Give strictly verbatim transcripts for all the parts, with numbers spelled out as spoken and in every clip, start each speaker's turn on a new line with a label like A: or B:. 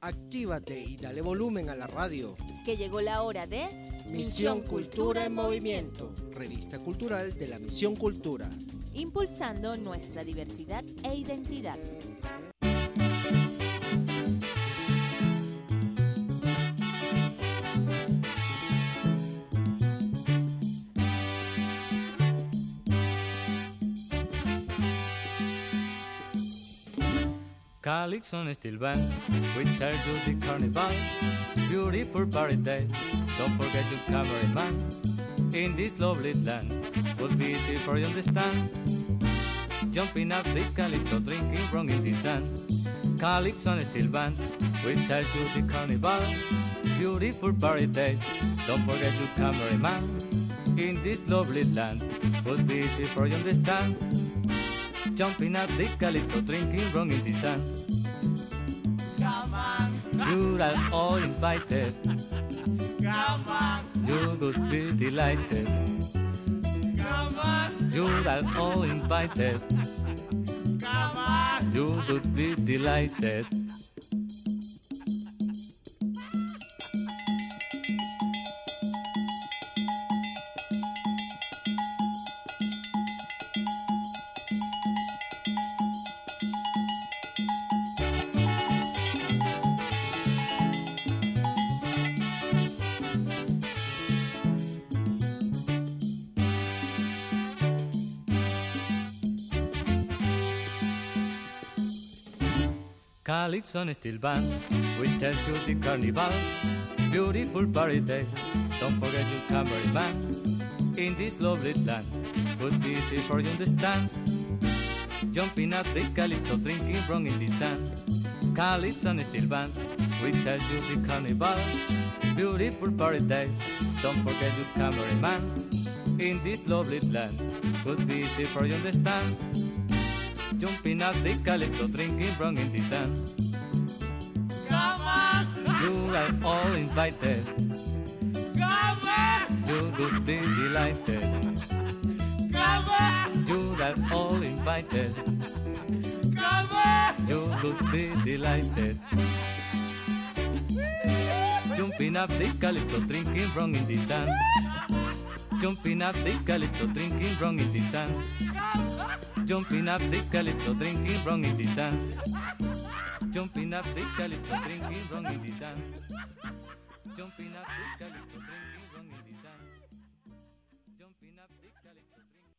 A: Actívate y dale volumen a la radio.
B: Que llegó la hora de
A: Misión Cultura en Movimiento, revista cultural de la Misión Cultura.
B: Impulsando nuestra diversidad e identidad.
C: Calypso and Steel Band, we tell you the carnival, beautiful party day, don't forget your cameraman. In this lovely land, would be easy for you to understand. Jumping up the calypso, drinking rum in the sand. Calypso and Steel Band, we tell you the carnival, beautiful party day, don't forget your cameraman. In this lovely land, would be easy for you to understand. Jumping at the calypso, drinking rum in the sun. Come on, you are all invited. Come on, you would be delighted. Come on, you are all invited. Come on, you would be delighted. Calypso and Steel Band, we tell you the carnival, beautiful party day, don't forget your cameraman. In this lovely land, would be easy for you to understand. Jumping at the calypso, drinking rum in the sand. Calypso and Steel Band, we tell you the carnival, beautiful party day, don't forget your cameraman. In this lovely land, would be easy for you to understand. Jumping at the calypso, drinking rum in the sun. Come on! You are all invited. Come on! You would be delighted. Come on! You are all invited. Come on! You would be delighted. Jumping up the calypso, drinking rum in the sun. Jumping up the calypso, drinking rum in the sun. Jumping up the calypso, drinking rum in the sun. Jumping up the calypso, drinking rum in the sun. Jumping up the calypso, drinking rum in the sun. Jumping up the calypso, drinking.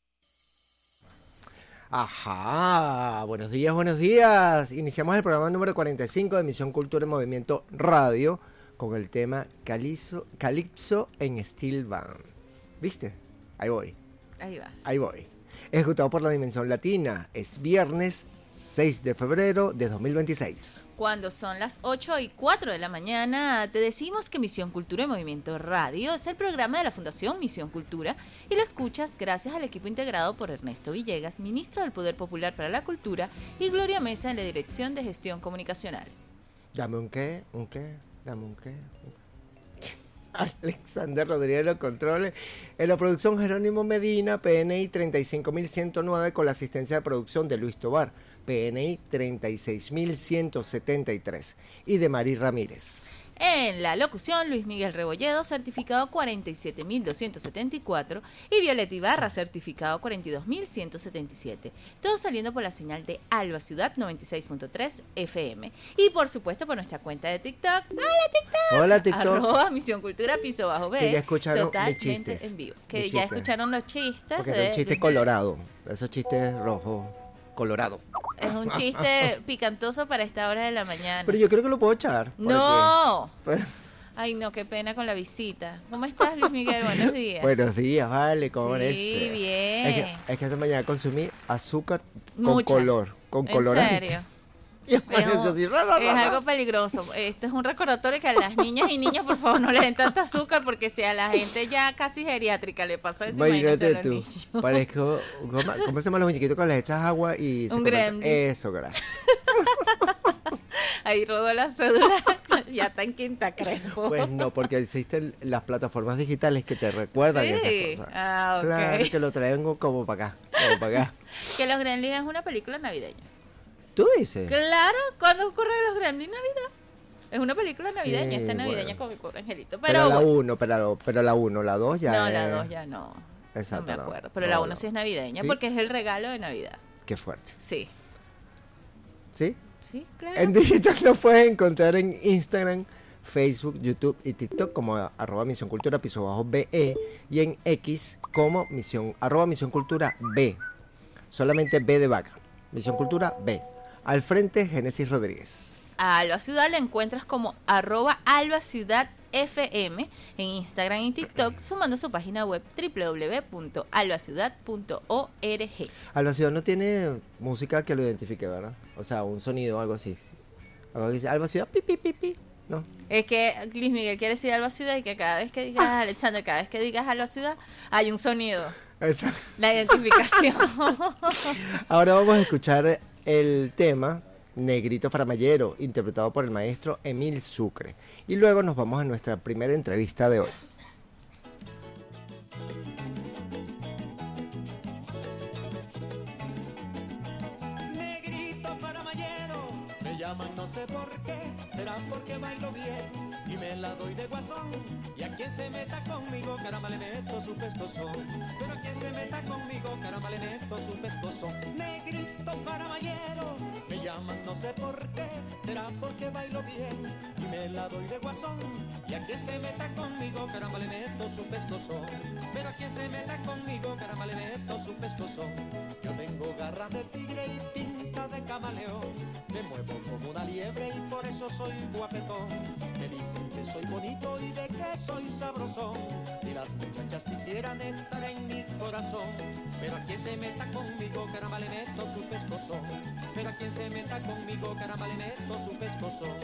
A: Ajá, buenos días, buenos días. Iniciamos el programa número cuarenta y cinco de Misión Cultura en Movimiento Radio con el tema Calypso, Calypso en Steel Band. ¿Viste? Ahí voy.
B: Ahí vas.
A: Ahí voy. Ejecutado por la Dimensión Latina. Es viernes seis de febrero de dos mil veintiséis.
B: Cuando son las ocho y cuatro de la mañana, te decimos que Misión Cultura en Movimiento Radio es el programa de la Fundación Misión Cultura y lo escuchas gracias al equipo integrado por Ernesto Villegas, ministro del Poder Popular para la Cultura, y Gloria Mesa en la Dirección de Gestión Comunicacional.
A: Dame un qué, un qué, dame un qué. Un qué. Alexander Rodríguez en los controles. En la producción Jerónimo Medina, P N I treinta y cinco mil ciento nueve, con la asistencia de producción de Luis Tobar, P N I treinta y seis mil ciento setenta y tres, y de Mari Ramírez.
B: En la locución, Luis Miguel Rebolledo, certificado cuarenta y siete mil doscientos setenta y cuatro, y Violeta Ibarra, certificado cuarenta y dos mil ciento setenta y siete. Todo saliendo por la señal de Alba Ciudad noventa y seis punto tres F M. Y por supuesto por nuestra cuenta de TikTok. ¡Hola TikTok!
A: Hola TikTok.
B: Arroba Misión Cultura Piso Bajo B.
A: Que ya escucharon
B: totalmente
A: mis chistes.
B: En vivo. Que
A: Mis
B: ya
A: chistes.
B: escucharon los chistes.
A: Porque
B: de
A: era un chiste
B: Luis
A: colorado. Esos chistes rojos, colorado.
B: Es un chiste picantoso para esta hora de la mañana.
A: Pero yo creo que lo puedo echar. por
B: ¡No!
A: aquí. Pero-
B: Ay, no, qué pena con la visita. ¿Cómo estás, Luis Miguel? Buenos días.
A: Buenos días, vale, ¿cómo
B: Sí,
A: amanece?
B: bien.
A: Es que, es que esta mañana consumí azúcar con
B: Mucha.
A: color, con
B: ¿En
A: colorante.
B: serio?
A: Y
B: Es,
A: amanecí
B: un-
A: así, ra, ra,
B: es
A: ra, ra.
B: algo peligroso. Este es un recordatorio que a las niñas y niños, por favor, no le den tanta azúcar, porque si a la gente ya casi geriátrica le pasa eso, imagínate a
A: Imagínate
B: los
A: tú,
B: niños.
A: parezco, ¿cómo, cómo se llaman los muñequitos que les echas agua y se
B: Un
A: convierten?
B: gremlin.
A: Eso, gracias.
B: Ahí rodó la cédula, ya está en quinta, creo.
A: Pues no, porque existen las plataformas digitales que te recuerdan
B: Sí.
A: esas cosas.
B: Ah, ok.
A: Claro, que lo traigo como para acá, como para acá.
B: Que Los Gremlins es una película navideña.
A: ¿Tú dices?
B: Claro, ¿cuándo ocurre Los Gremlins? Navidad. Es una película navideña,
A: Sí,
B: está navideña
A: bueno.
B: con mi pobre angelito.
A: Pero,
B: Pero,
A: la
B: bueno.
A: uno, pero, pero la uno, la dos ya
B: No,
A: es...
B: la dos ya no.
A: Exacto,
B: no me
A: no.
B: acuerdo. Pero
A: No,
B: la
A: no.
B: uno sí es navideña
A: ¿Sí?
B: porque es el regalo de Navidad.
A: Qué fuerte.
B: Sí.
A: ¿Sí?
B: Sí, claro.
A: En digital nos puedes encontrar en Instagram, Facebook, YouTube y TikTok como arroba Misión Cultura piso bajo B E y en X como misión, arroba Misión Cultura B. Solamente B de vaca. Misión Cultura B. Al frente, Génesis Rodríguez.
B: A Alba Ciudad la encuentras como arroba Alba Ciudad F M en Instagram y TikTok, sumando su página web doble u doble u doble u punto alba ciudad punto org.
A: Alba Ciudad no tiene música que lo identifique, ¿verdad? O sea, un sonido o algo así. Algo que dice Alba Ciudad, pi, pi, pi, pi. No.
B: Es que Luis Miguel quiere decir Alba Ciudad y que cada vez que digas, Alexander, cada vez que digas Alba Ciudad, hay un sonido.
A: Esa.
B: La identificación.
A: Ahora vamos a escuchar el tema Negrito Faramallero, interpretado por el maestro Emil Sucre. Y luego nos vamos a nuestra primera entrevista de hoy.
D: Negrito Faramallero, me llaman no sé por qué, será porque bailo bien y me la doy de guasón. Y a quien se meta conmigo, caramba le meto su pescozón. Pero a quien se meta conmigo, caramba le meto su pescozón. Negrito Faramallero, me llaman no sé por qué, será porque bailo bien y me la doy de guasón. Y a quien se meta conmigo, caramba le meto su pescozón. Pero a quien se meta conmigo, caramba le meto su pescozón. Yo tengo garras de tigre y pinta de camaleón, me muevo como una liebre y por eso soy guapetón. Me dicen que soy bonito y de que soy sabrosón, y las muchachas quisieran estar en mi corazón. Pero a quien se meta conmigo, caramba le meto su pescozón. Pero a quien se meta conmigo, caramba le meto su pescozón.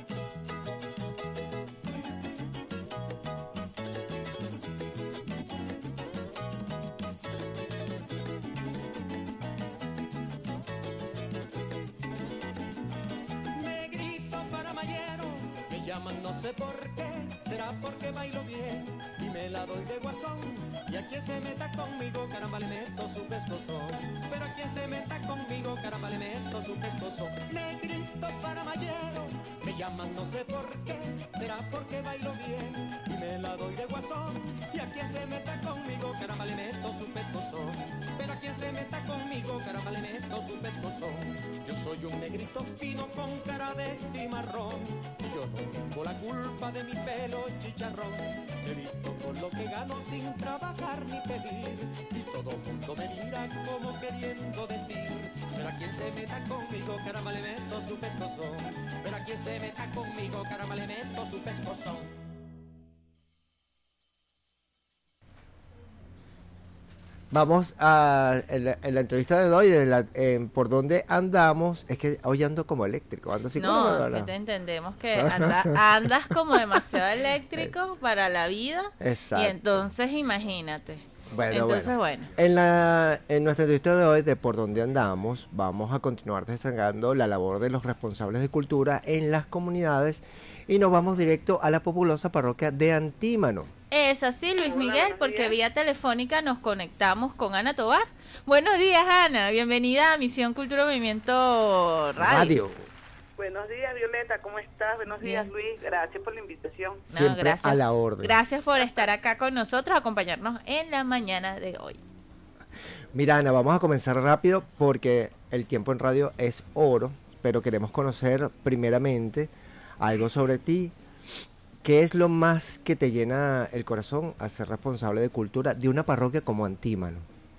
D: Negrito Faramallero, me llaman no sé por qué, será porque bailo bien y me la doy de guasón. Y a quien se meta conmigo, caramba le meto su pescozón. Pero a quien se meta conmigo, caramba le meto su pescozón. Negrito Faramallero, me llaman no sé por qué, será porque bailo bien y me la doy de guasón. Y a quien se meta conmigo, caramba le meto su pescozón. Pero a quien se meta conmigo, caramba le meto su pescozón. Yo soy un negrito fino con cara de cimarrón y yo no tengo la culpa de mi pelo chicharrón. He visto con lo que gano sin trabajar ni pedir y todo mundo me mira como queriendo decir. Pero a quien se meta conmigo, caramba le meto su pescozón. Pero a quien se meta conmigo, caramba le meto su pescozón.
A: Vamos a en la, en la entrevista de hoy, de la, en por dónde andamos. Es que hoy ando como eléctrico, ando así como
B: No,
A: ¿verdad?
B: que te entendemos que anda- andas como demasiado eléctrico para la vida.
A: Exacto.
B: Y entonces imagínate.
A: Bueno,
B: entonces,
A: bueno.
B: bueno.
A: En, la, en nuestra entrevista de hoy de por dónde andamos, vamos a continuar destacando la labor de los responsables de cultura en las comunidades y nos vamos directo a la populosa parroquia de Antímano.
B: Es así, Luis
E: Hola,
B: Miguel,
E: buenos
B: porque
E: días.
B: vía telefónica nos conectamos con Ana Tobar. Buenos días, Ana. Bienvenida a Misión Cultura Movimiento Radio.
A: Radio.
E: Buenos días, Violeta, ¿cómo estás? Buenos días,
B: Bien.
E: Luis. Gracias por la invitación.
B: No,
A: Siempre
B: gracias.
A: a la orden.
B: Gracias por estar acá con nosotros, acompañarnos en la mañana de hoy.
A: Mira, Ana, vamos a comenzar rápido porque el tiempo en radio es oro, pero queremos conocer primeramente algo sobre ti. ¿Qué es lo más que te llena el corazón a ser responsable de cultura de una parroquia como Antímano?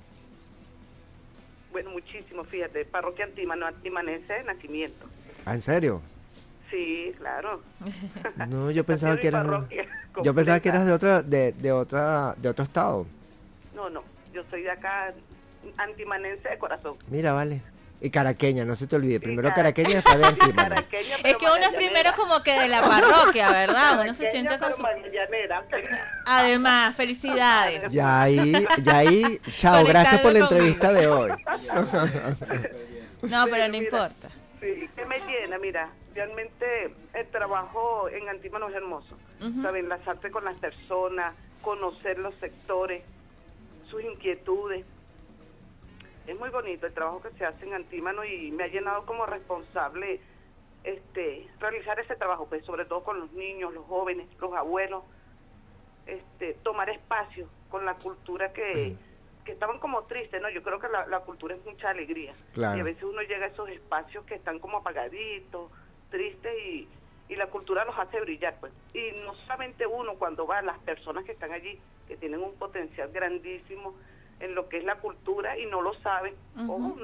E: Bueno, muchísimo, fíjate, parroquia Antímano, antimanense de nacimiento.
A: ¿Ah, en serio?
E: Sí, claro.
A: No, yo pensaba
E: Así
A: que
E: es mi
A: eras
E: parroquia
A: yo pensaba que
E: completa.
A: eras de otra de, de otra de otro estado.
E: No, no, yo soy de acá, antimanense de corazón.
A: Mira, vale. Y caraqueña, no se te olvide.
E: Sí,
A: Primero
E: cara-
A: caraqueña y después de
E: Sí,
A: Antímano.
E: caraqueña,
B: Es
E: pero
B: que uno es
E: magallanera.
B: primero como que de la parroquia, ¿verdad? Uno se
E: Caraqueña,
B: siente con
E: pero
B: su...
E: magallanera.
B: Además, felicidades.
A: Ya ahí, ya ahí, chao, gracias por la
B: Conectado
A: entrevista de hoy.
B: No, pero no
E: Pero mira,
B: importa.
E: Sí, que me llena, mira, realmente el trabajo en Antímano es hermoso,
B: Ujú.
E: ¿sabes? Enlazarte con las personas, conocer los sectores, sus inquietudes. Es muy bonito el trabajo que se hace en Antímano y me ha llenado como responsable este, realizar ese trabajo, pues sobre todo con los niños, los jóvenes, los abuelos, este, tomar espacio con la cultura que, que estaban como tristes, ¿no? Yo creo que la, la cultura es mucha alegría.
A: Claro.
E: Y a veces uno llega a esos espacios que están como apagaditos, tristes, y, y la cultura los hace brillar, pues. Y no solamente uno, cuando va, las personas que están allí, que tienen un potencial grandísimo en lo que es la cultura y no lo saben,
B: Uh-huh.
E: o,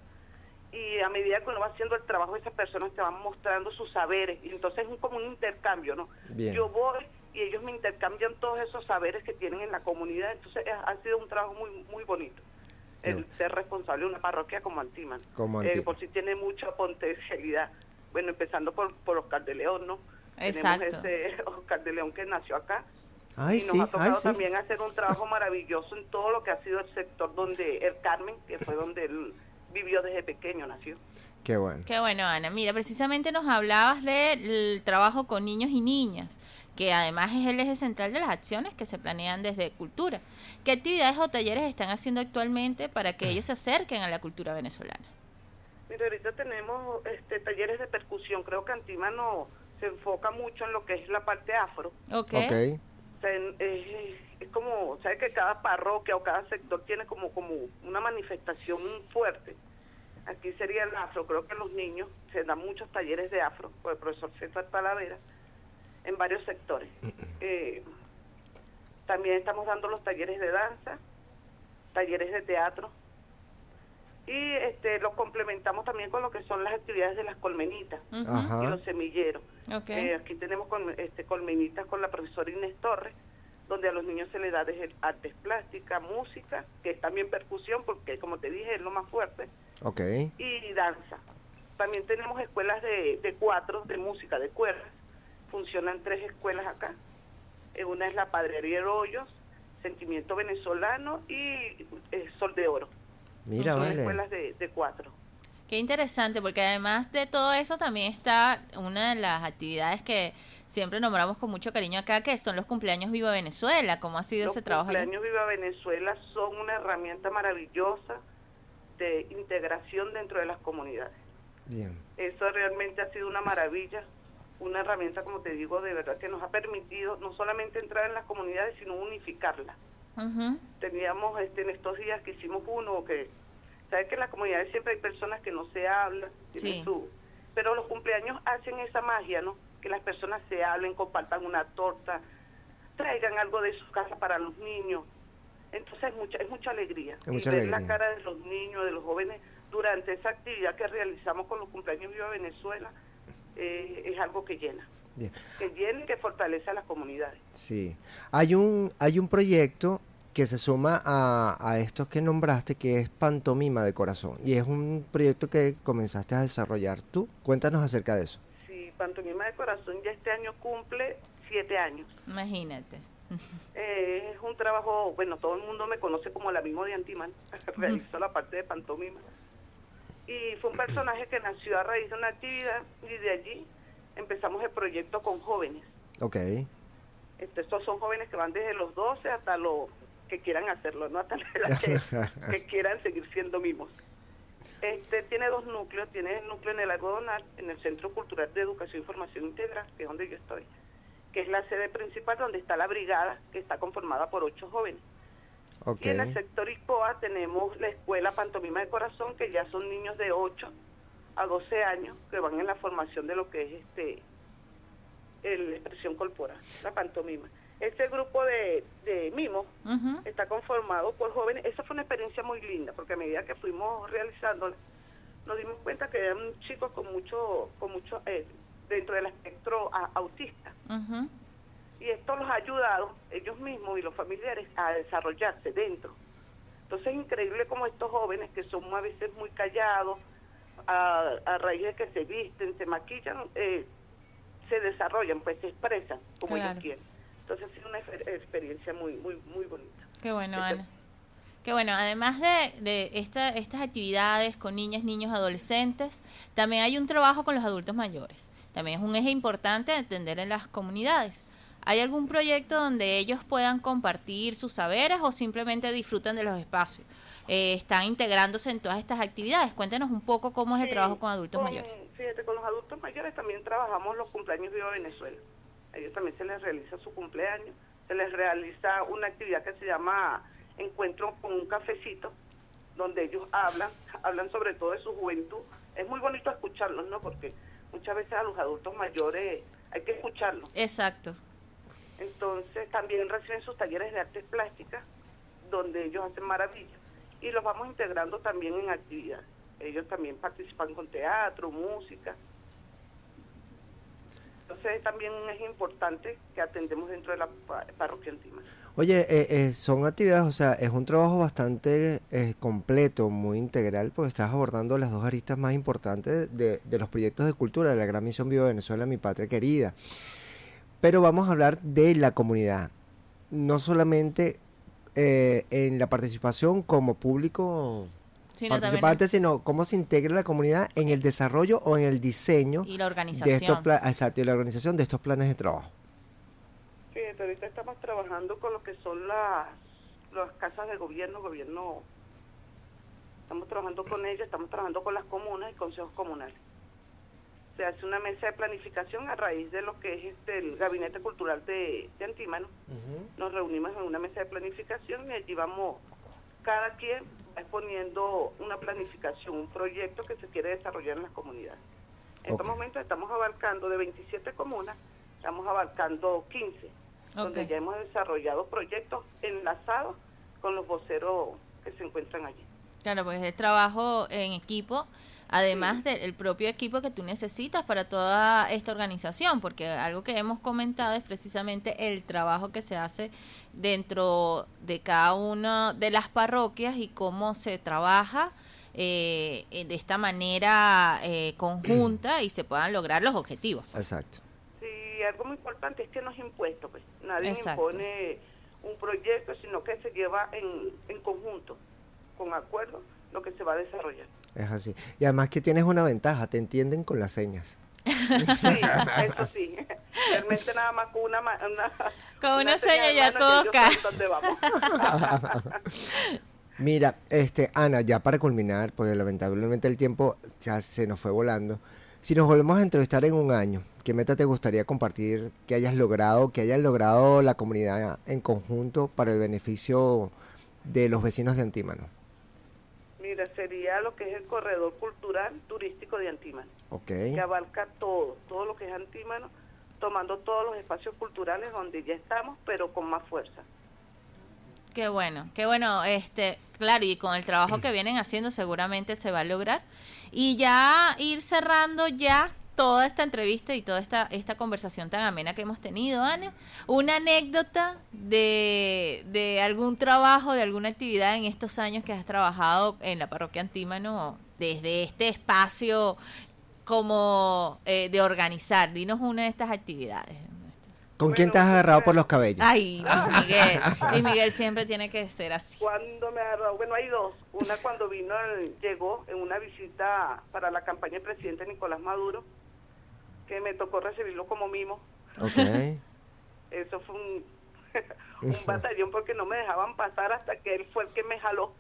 E: y a medida que uno va haciendo el trabajo, esas personas te van mostrando sus saberes, y entonces es un, como un intercambio, ¿no?
A: Bien.
E: Yo voy y ellos me intercambian todos esos saberes que tienen en la comunidad, entonces ha, ha sido un trabajo muy muy bonito, el
A: Bien.
E: ser responsable de una parroquia como Antíman.
A: Como
E: Eh,
A: Antíman.
E: por si tiene mucha potencialidad, bueno, empezando por, por Oscar de León, ¿no?
B: Exacto.
E: Tenemos ese Oscar de León que nació acá,
A: Ay,
E: y nos
A: sí,
E: ha tocado
A: ay, sí.
E: también hacer un trabajo maravilloso en todo lo que ha sido el sector donde el Carmen, que fue donde él vivió desde pequeño, nació.
A: Qué bueno.
B: Qué bueno, Ana. Mira, precisamente nos hablabas del trabajo con niños y niñas, que además es el eje central de las acciones que se planean desde Cultura. ¿Qué actividades o talleres están haciendo actualmente para que ellos se acerquen a la cultura venezolana?
E: Mira, ahorita tenemos este, talleres de percusión. Creo que Antímano se enfoca mucho en lo que es la parte afro.
B: Ok.
A: Ok.
E: O sea, en- es, es como, ¿sabes? Que cada parroquia o cada sector tiene como, como una manifestación fuerte. Aquí sería el afro. Creo que los niños se dan muchos talleres de afro por el profesor César Talavera en varios sectores. Eh, también estamos dando los talleres de danza, talleres de teatro, y este los complementamos también con lo que son las actividades de las colmenitas
B: Ujú.
E: y
A: Ajá.
E: los semilleros.
B: Ok.
E: Eh, aquí tenemos colme- este, colmenitas con la profesora Inés Torres, donde a los niños se les da desde artes plásticas, música, que es también percusión, porque como te dije es lo más fuerte,
A: Ok.
E: y danza. También tenemos escuelas de, de cuatro, de música, de cuerdas. Funcionan tres escuelas acá. Eh, una es la Padre Ariel Hoyos, Sentimiento Venezolano y eh, Sol de Oro.
A: Mira,
E: Son
A: vale.
E: escuelas de, de cuatro.
B: Qué interesante, porque además de todo eso también está una de las actividades que siempre nombramos con mucho cariño acá, que son los cumpleaños Viva Venezuela. ¿Cómo ha sido
E: Los
B: ese trabajo allí?
E: cumpleaños Viva Venezuela son una herramienta maravillosa de integración dentro de las comunidades.
A: Bien.
E: Eso realmente ha sido una maravilla, una herramienta, como te digo, de verdad que nos ha permitido no solamente entrar en las comunidades, sino unificarlas.
B: Ujú.
E: Teníamos este, en estos días que hicimos uno, que sabes que en las comunidades siempre hay personas que no se hablan, tienen
B: Sí.
E: su, pero los cumpleaños hacen esa magia, ¿no? Que las personas se hablen, compartan una torta, traigan algo de su casa para los niños. Entonces es mucha, es mucha alegría.
A: Es mucha
E: y ver
A: alegría.
E: la cara de los niños, de los jóvenes, durante esa actividad que realizamos con los cumpleaños Viva Venezuela, eh, es algo que llena.
A: Bien.
E: Que llena y que fortalece a las comunidades.
A: Sí. Hay un, hay un proyecto que se suma a, a estos que nombraste, que es Pantomima de Corazón. Y es un proyecto que comenzaste a desarrollar tú. Cuéntanos acerca de eso.
E: Sí, Pantomima de Corazón ya este año cumple siete años.
B: Imagínate.
E: Eh, es un trabajo, bueno, todo el mundo me conoce como la Mimo de Antimán, realizó la parte de pantomima. Y fue un personaje que nació a raíz de una actividad y de allí empezamos el proyecto con jóvenes.
A: Ok.
E: Este, estos son jóvenes que van desde los doce hasta los que quieran hacerlo, no hasta la edad que, que quieran seguir siendo mimos. Este tiene dos núcleos, tiene el núcleo en el algodonal, en el Centro Cultural de Educación y Formación Integral, que es donde yo estoy, que es la sede principal donde está la brigada, que está conformada por ocho jóvenes.
A: Ok.
E: Y en el sector ICOA tenemos la escuela Pantomima de Corazón, que ya son niños de ocho a doce años que van en la formación de lo que es este el- la expresión corporal, la pantomima. Este grupo de, de mimos
B: Ujú.
E: está conformado por jóvenes. Esa fue una experiencia muy linda, porque a medida que fuimos realizándola, nos dimos cuenta que eran chicos con mucho, con mucho eh, dentro del espectro a- autista.
B: Ujú.
E: Y esto los ha ayudado, ellos mismos y los familiares, a desarrollarse dentro. Entonces es increíble como estos jóvenes, que son a veces muy callados, a, a raíz de que se visten, se maquillan, eh, se desarrollan, pues se expresan como
B: Claro.
E: ellos quieren. Entonces ha sido una efer- experiencia muy muy muy bonita.
B: Qué bueno,
E: Eso-
B: Ana. Qué bueno, además de, de esta, estas actividades con niñas, niños, adolescentes, también hay un trabajo con los adultos mayores. También es un eje importante a atender en las comunidades. ¿Hay algún proyecto donde ellos puedan compartir sus saberes o simplemente disfrutan de los espacios? eh, están integrándose en todas estas actividades. Cuéntenos un poco cómo es el
E: Sí,
B: trabajo con adultos
E: con-
B: mayores.
E: Fíjate, con los adultos mayores también trabajamos los cumpleaños Viva Venezuela. A ellos también se les realiza su cumpleaños, se les realiza una actividad que se llama Encuentro con un cafecito, donde ellos hablan, hablan sobre todo de su juventud. Es muy bonito escucharlos, ¿no? Porque muchas veces a los adultos mayores hay que escucharlos.
B: Exacto.
E: Entonces también reciben sus talleres de artes plásticas, donde ellos hacen maravillas, y los vamos integrando también en actividades. Ellos también participan con teatro, música. Entonces también es importante que atendemos dentro de la pa- parroquia Antímano.
A: Oye, eh, eh, son actividades, o sea, es un trabajo bastante eh, completo, muy integral, porque estás abordando las dos aristas más importantes de, de los proyectos de cultura de la Gran Misión Viva Venezuela, mi patria querida. Pero vamos a hablar de la comunidad, no solamente eh, en la participación como público
B: Sino
A: participante, sino cómo se integra la comunidad en el desarrollo o en el diseño
B: Y la
A: de
B: organización.
A: estos pla- exacto, y la organización de estos planes de trabajo.
E: Fíjate, ahorita estamos trabajando con lo que son las, las casas de gobierno, gobierno, estamos trabajando con ellas, estamos trabajando con las comunas y consejos comunales. Se hace una mesa de planificación a raíz de lo que es este el Gabinete Cultural de, de Antímano. Nos reunimos en una mesa de planificación y allí vamos, cada quien va exponiendo una planificación, un proyecto que se quiere desarrollar en las comunidades. En
A: Ok.
E: estos momentos estamos abarcando de veintisiete comunas, estamos abarcando quince, donde
B: Ok.
E: ya hemos desarrollado proyectos enlazados con los voceros que se encuentran allí.
B: Claro, pues es trabajo en equipo, además del propio equipo que tú necesitas para toda esta organización, porque algo que hemos comentado es precisamente el trabajo que se hace dentro de cada una de las parroquias y cómo se trabaja eh, de esta manera eh, conjunta y se puedan lograr los objetivos.
A: Exacto.
E: Sí, algo muy importante es que no es impuesto, pues nadie
B: Exacto.
E: impone un proyecto, sino que se lleva en, en conjunto, con acuerdo, lo que se va a desarrollar.
A: Es así. Y además que tienes una ventaja, te entienden con las señas.
E: Sí, eso sí. Realmente nada más con una, ma- una
B: Con una seña
E: de
B: ya
E: mano
B: todo
E: ellos
B: cae.
E: saben dónde vamos.
A: Mira, este, Ana, ya para culminar, porque lamentablemente el tiempo ya se nos fue volando. Si nos volvemos a entrevistar en un año, ¿qué meta te gustaría compartir que hayas logrado, que hayas logrado la comunidad en conjunto para el beneficio de los vecinos de Antímano?
E: Mira, sería lo que es el corredor cultural turístico de Antímano,
A: Ok.
E: que abarca todo, todo lo que es Antímano, tomando todos los espacios culturales donde ya estamos, pero con más fuerza.
B: Qué bueno, qué bueno, este, claro, y con el trabajo que vienen haciendo seguramente se va a lograr. Y ya ir cerrando ya toda esta entrevista y toda esta, esta conversación tan amena que hemos tenido, Ana, una anécdota de, de algún trabajo, de alguna actividad en estos años que has trabajado en la parroquia Antímano, desde este espacio como eh, de organizar. Dinos una de estas actividades.
A: ¿Con
E: Bueno,
A: quién te has agarrado por los cabellos?
B: Ay, Luis Miguel. Luis Miguel siempre tiene que ser así.
E: Cuando me agarró, bueno, hay dos. Una cuando vino, el- llegó en una visita para la campaña del presidente Nicolás Maduro, que me tocó recibirlo como mimo.
A: Ok.
E: Eso fue un, un batallón porque no me dejaban pasar hasta que él fue el que me jaló.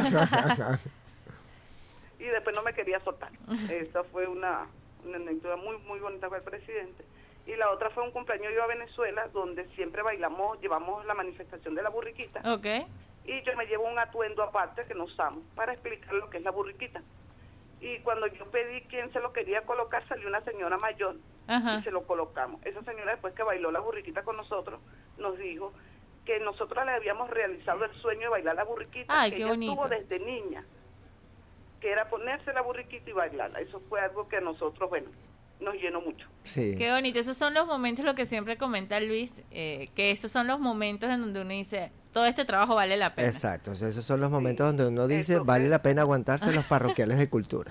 E: Y después no me quería soltar. Esa fue una, una anécdota muy, muy bonita con el presidente. Y la otra fue un cumpleaños yo a Venezuela, donde siempre bailamos, llevamos la manifestación de la burriquita.
B: Ok.
E: Y yo me llevo un atuendo aparte que no usamos para explicar lo que es la burriquita. Y cuando yo pedí quién se lo quería colocar, salió una señora mayor
B: Ajá.
E: y se lo colocamos. Esa señora, después que bailó la burriquita con nosotros, nos dijo que nosotros le habíamos realizado el sueño de bailar la burriquita,
B: Ay,
E: que
B: qué
E: ella
B: bonito.
E: tuvo desde niña, que era ponerse la burriquita y bailarla. Eso fue algo que a nosotros, bueno, nos llenó mucho.
A: Sí.
B: Qué bonito, esos son los momentos, lo que siempre comenta Luis, eh, que esos son los momentos en donde uno dice, todo este trabajo vale la pena.
A: Exacto, o sea, esos son los momentos donde uno dice,
E: Eso
A: vale
E: fue.
A: la pena aguantarse los parroquiales de cultura.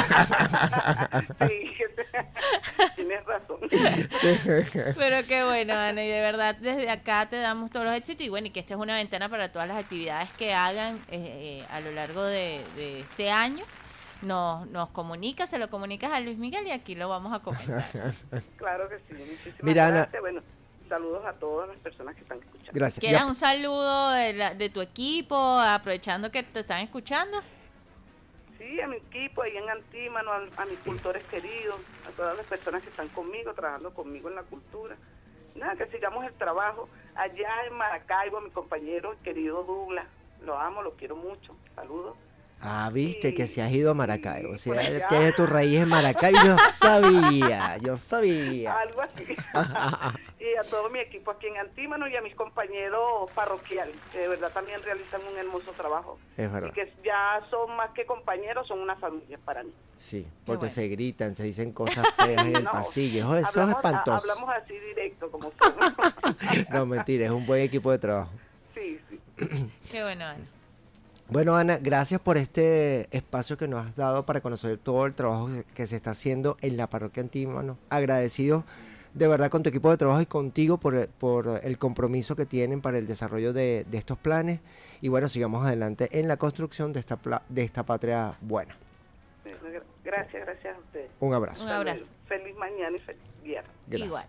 E: Sí, tienes razón.
B: Pero qué bueno, Ana, y de verdad desde acá te damos todos los éxitos y bueno, y que esta es una ventana para todas las actividades que hagan eh, eh, a lo largo de, de este año. Nos, nos comunicas, se lo comunicas a Luis Miguel y aquí lo vamos a comentar.
E: Claro que sí, muchísimas
A: Mira, Ana.
E: gracias. Bueno, saludos a todas las personas que están escuchando.
A: Gracias.
B: ¿Quieres
A: Ya-
B: un saludo de, la- de tu equipo, aprovechando que te están escuchando?
E: Sí, a mi equipo ahí en Antímano, a, a mis cultores queridos, a todas las personas que están conmigo, trabajando conmigo en la cultura. Nada, que sigamos el trabajo. Allá en Maracaibo, a mi compañero, el querido Douglas, lo amo, lo quiero mucho. Saludos.
A: Ah, viste
E: Y-
A: que se has ido a Maracaibo.
E: y
A: Si
E: por allá.
A: tienes tu raíz en Maracaibo. Yo sabía, yo sabía.
E: Algo así. Y a todo mi equipo aquí en Antímano y a mis compañeros parroquiales, que de verdad también realizan un hermoso trabajo.
A: Es
E: Y
A: verdad.
E: que ya son más que compañeros, son una familia para mí.
A: Sí, porque
B: bueno.
A: se gritan, se dicen cosas feas en el
E: No,
A: pasillo. Eso es
E: hablamos,
A: espantoso.
E: a- hablamos así directo, como son.
A: No, mentira, es un buen equipo de trabajo.
E: Sí, sí.
B: Qué bueno, Ana.
A: Bueno, Ana, gracias por este espacio que nos has dado para conocer todo el trabajo que- que se está haciendo en la parroquia Antímano. Agradecidos de verdad con tu equipo de trabajo y contigo por, por el compromiso que tienen para el desarrollo de, de estos planes. Y bueno, sigamos adelante en la construcción de esta, pla- de esta patria buena.
E: Bueno, gra- Gracias, gracias a ustedes.
A: Un abrazo.
B: Un abrazo.
E: Feliz mañana y feliz viernes.
A: Gracias.
B: Igual.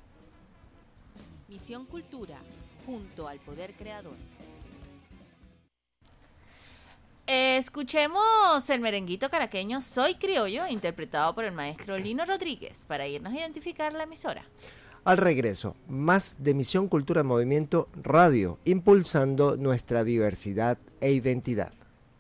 F: Misión Cultura, junto al Poder Creador.
B: Eh, escuchemos el merenguito caraqueño Soy Criollo, interpretado por el maestro Lino Rodríguez, para irnos a identificar la emisora.
A: Al regreso, más de Misión Cultura en Movimiento Radio, impulsando nuestra diversidad e identidad.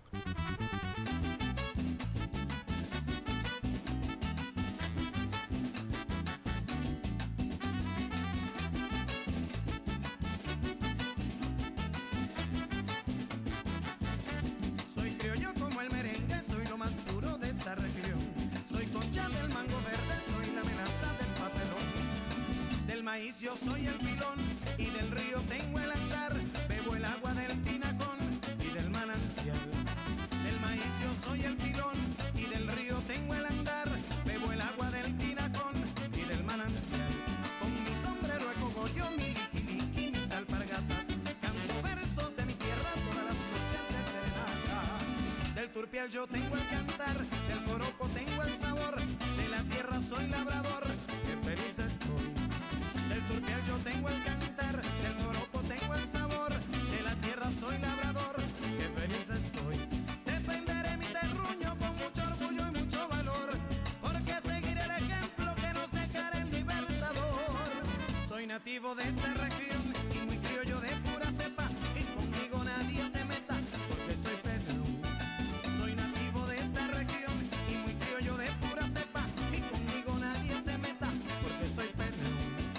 D: Soy criollo como el merengue, soy lo más puro de esta región. Soy concha del mango verde, soy la amenaza del papelón. Del maíz yo soy el pilón y del río tengo el andar. Bebo el agua del tinacón y del manantial. Del maíz yo soy el pilón y del río tengo el andar. Bebo el agua del tinacón y del manantial. Con mi sombrero de cogollo, mi liquiliqui, mis alpargatas. Canto versos de mi tierra todas las noches de serenata. Del turpial yo tengo el cantar, del joropo tengo el sabor. De la tierra soy labrador, qué feliz estoy. Del turpial yo tengo el cantar, del joropo tengo el sabor. De la tierra soy labrador, qué feliz estoy. Defenderé mi terruño con mucho orgullo y mucho valor, porque seguiré el ejemplo que nos dejará el libertador. Soy nativo de esta región y muy criollo de pura cepa, y conmigo nadie se meta, porque soy pelón. Soy nativo de esta región y muy criollo de pura cepa, y conmigo nadie se meta, porque soy pelón.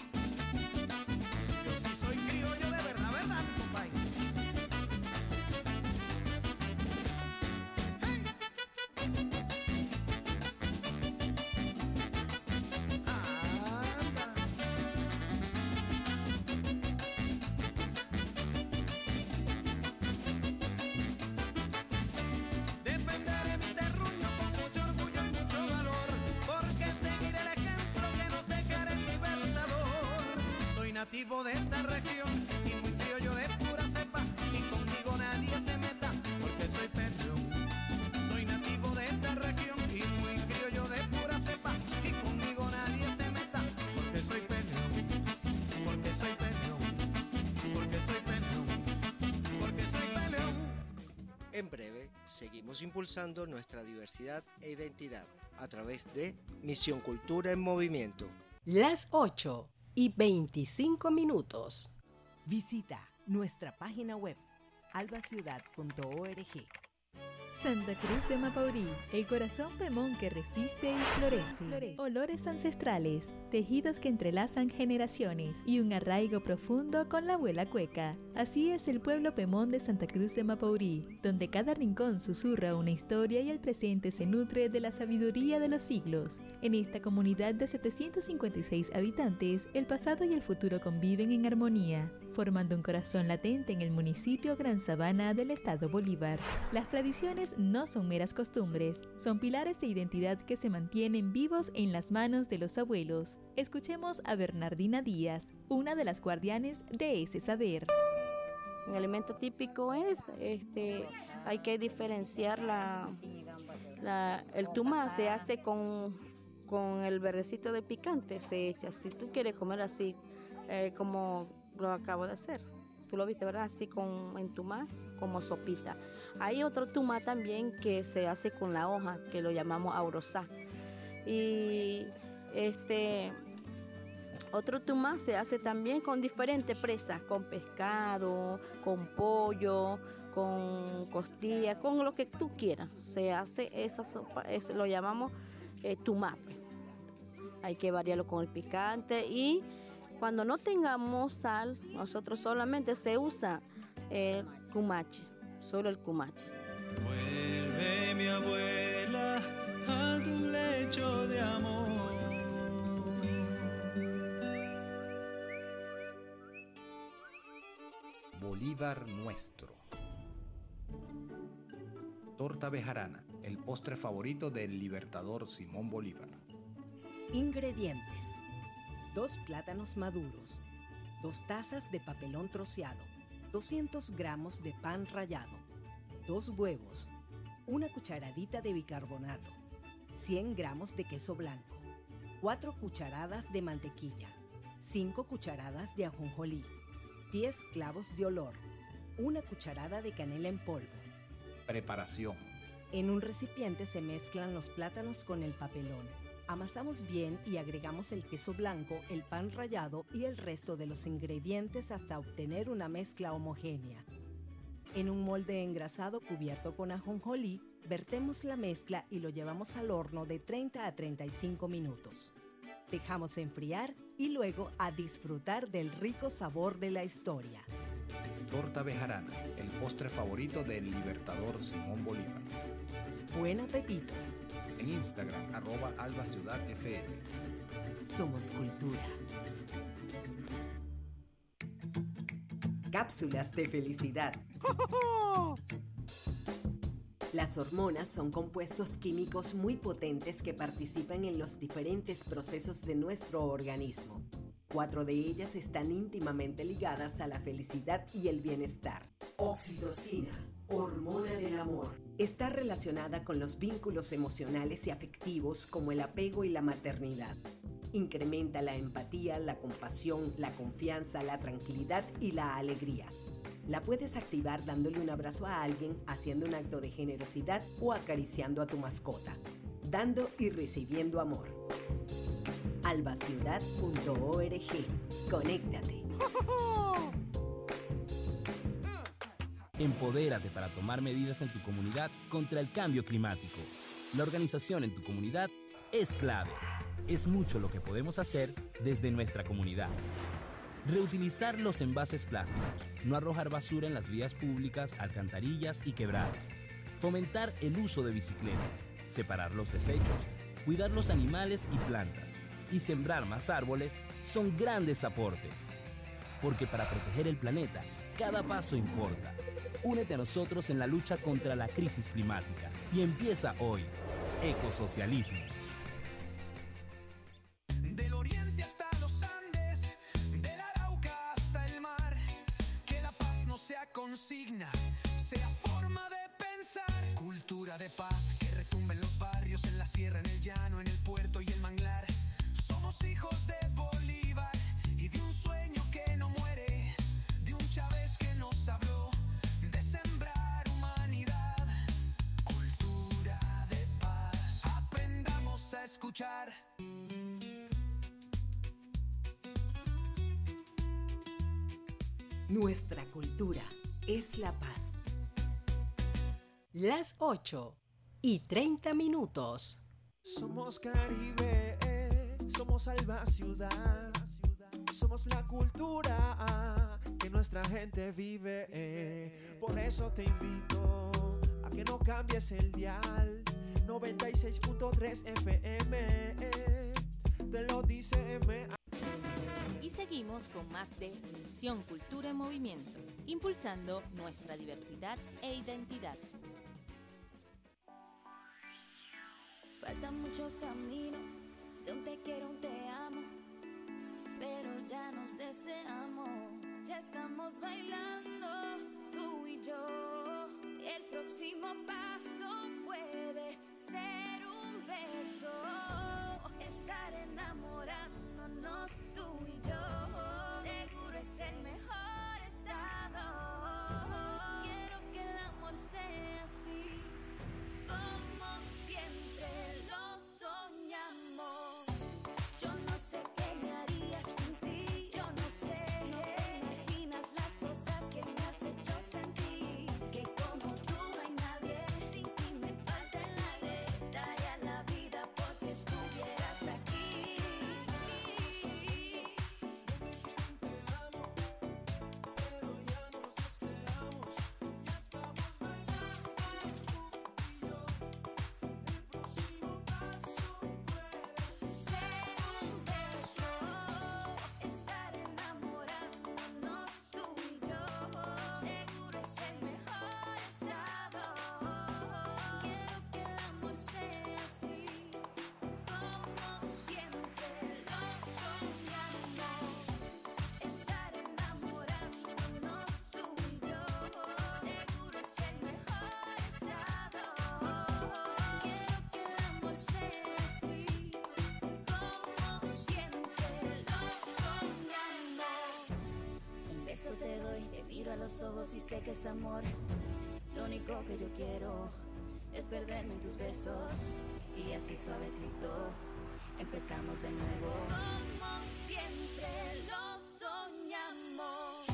D: Yo sí soy criollo de verdad, ¿verdad, mi compadre? ¡Hey! Anda. Defenderé mi terruño con mucho orgullo y mucho valor, porque seguiré el ejemplo que nos dejará el libertador. Soy nativo de esta región y muy criollo de pura cepa, y conmigo nadie se meta, porque soy pelón. Soy nativo de esta región y muy criollo de pura cepa, y conmigo nadie se meta, porque soy pelón. Porque soy pelón. Porque soy pelón. Porque soy pelón.
A: En breve, seguimos impulsando nuestra diversidad e identidad a través de Misión Cultura en Movimiento.
G: Las ocho y veinticinco minutos.
F: Visita nuestra página web alba ciudad punto org.
H: Santa Cruz de Mapaurí, el corazón pemón que resiste y florece. Olores ancestrales, tejidos que entrelazan generaciones y un arraigo profundo con la abuela cueca. Así es el pueblo pemón de Santa Cruz de Mapaurí, donde cada rincón susurra una historia y el presente se nutre de la sabiduría de los siglos. En esta comunidad de setecientos cincuenta y seis habitantes, el pasado y el futuro conviven en armonía, formando un corazón latente en el municipio Gran Sabana del estado Bolívar. Las tradiciones no son meras costumbres, son pilares de identidad que se mantienen vivos en las manos de los abuelos. Escuchemos a Bernardina Díaz, una de las guardianes de ese saber.
I: Un alimento típico es, este, hay que diferenciar la, la el tuma se hace con, con el verdecito de picante, se echa. Si tú quieres comer así eh, como lo acabo de hacer. Tú lo viste, ¿verdad? Así con en tumá, como sopita. Hay otro tumá también que se hace con la hoja, que lo llamamos aurosá. Y este otro tumá se hace también con diferentes presas, con pescado, con pollo, con costilla, con lo que tú quieras. Se hace esa sopa, eso lo llamamos eh, tumá. Hay que variarlo con el picante y cuando no tengamos sal, nosotros solamente se usa el cumache, solo el cumache.
J: Vuelve mi abuela a tu lecho de amor.
K: Bolívar nuestro. Torta bejarana, el postre favorito del libertador Simón Bolívar.
F: Ingredientes: dos plátanos maduros, dos tazas de papelón troceado, doscientos gramos de pan rallado, dos huevos, una cucharadita de bicarbonato, cien gramos de queso blanco, cuatro cucharadas de mantequilla, cinco cucharadas de ajonjolí, diez clavos de olor, una cucharada de canela en polvo.
K: Preparación.
F: En un recipiente se mezclan los plátanos con el papelón. Amasamos bien y agregamos el queso blanco, el pan rallado y el resto de los ingredientes hasta obtener una mezcla homogénea. En un molde engrasado cubierto con ajonjolí, vertemos la mezcla y lo llevamos al horno de treinta a treinta y cinco minutos. Dejamos enfriar y luego a disfrutar del rico sabor de la historia.
K: Torta bejarana, el postre favorito del libertador Simón Bolívar.
F: Buen apetito.
K: En Instagram, arroba Alba Ciudad F M.
F: Somos cultura. Cápsulas de felicidad. Las hormonas son compuestos químicos muy potentes que participan en los diferentes procesos de nuestro organismo. Cuatro de ellas están íntimamente ligadas a la felicidad y el bienestar. Oxitocina, hormona del amor. Está relacionada con los vínculos emocionales y afectivos como el apego y la maternidad. Incrementa la empatía, la compasión, la confianza, la tranquilidad y la alegría. La puedes activar dándole un abrazo a alguien, haciendo un acto de generosidad o acariciando a tu mascota. Dando y recibiendo amor. alba ciudad punto org. Conéctate.
L: Empodérate para tomar medidas en tu comunidad contra el cambio climático. La organización en tu comunidad es clave. Es mucho lo que podemos hacer desde nuestra comunidad. Reutilizar los envases plásticos, no arrojar basura en las vías públicas, alcantarillas y quebradas. Fomentar el uso de bicicletas, separar los desechos, cuidar los animales y plantas y sembrar más árboles son grandes aportes. Porque para proteger el planeta, cada paso importa. Únete a nosotros en la lucha contra la crisis climática y empieza hoy. Ecosocialismo.
J: Del oriente hasta los Andes, del Arauca hasta el mar, que la paz no sea consigna, sea forma de pensar. Cultura de paz que retumbe en los barrios, en la sierra, en el llano, en el puerto y el manglar. Somos hijos de Bolívar y de un sueño que no muere, de un Chávez que nos habló de sembrar humanidad. Cultura de paz, aprendamos a escuchar.
F: Nuestra cultura es la paz.
G: Las ocho y treinta minutos.
D: Somos Caribe, somos Alba Ciudad, somos la cultura que nuestra gente vive. Por eso te invito a que no cambies el dial. noventa y seis punto tres F M, te lo dice M.
B: Y seguimos con más de Misión Cultura en Movimiento, impulsando nuestra diversidad e identidad.
M: Falta mucho camino, de un te quiero, un te amo, pero ya nos deseamos, ya estamos bailando, tú y yo. El próximo paso puede ser un beso, estar enamorándonos tú y yo. miro a los ojos y sé que es amor. Lo único que yo quiero es perderme en tus besos. Y así suavecito empezamos de nuevo. Como siempre lo soñamos.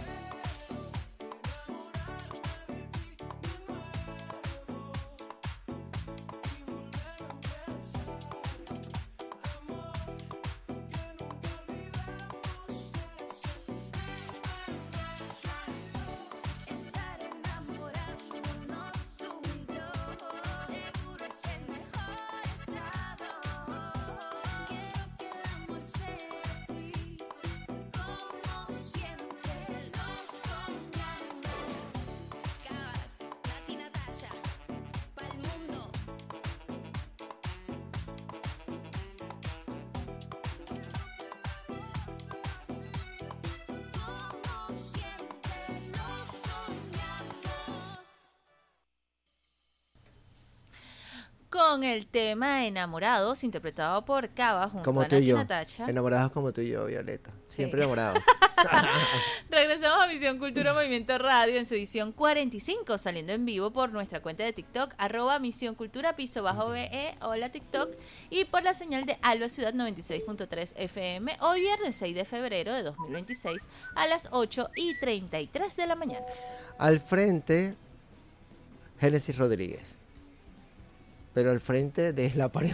B: Con el tema Enamorados, interpretado por Cava junto
A: Como
B: a
A: tú y
B: Nati
A: yo.
B: Natacha.
A: Enamorados como tú y yo, Violeta. Siempre
B: Sí.
A: enamorados.
B: Regresamos a Misión Cultura Movimiento Radio en su edición cuarenta y cinco, saliendo en vivo por nuestra cuenta de TikTok, arroba Misión Cultura, piso bajo B E, hola TikTok, y por la señal de Alba Ciudad noventa y seis punto tres F M, hoy viernes seis de febrero de dos mil veintiséis a las ocho y treinta y tres de la mañana.
A: Al frente, Génesis Rodríguez. Pero al frente de la pared.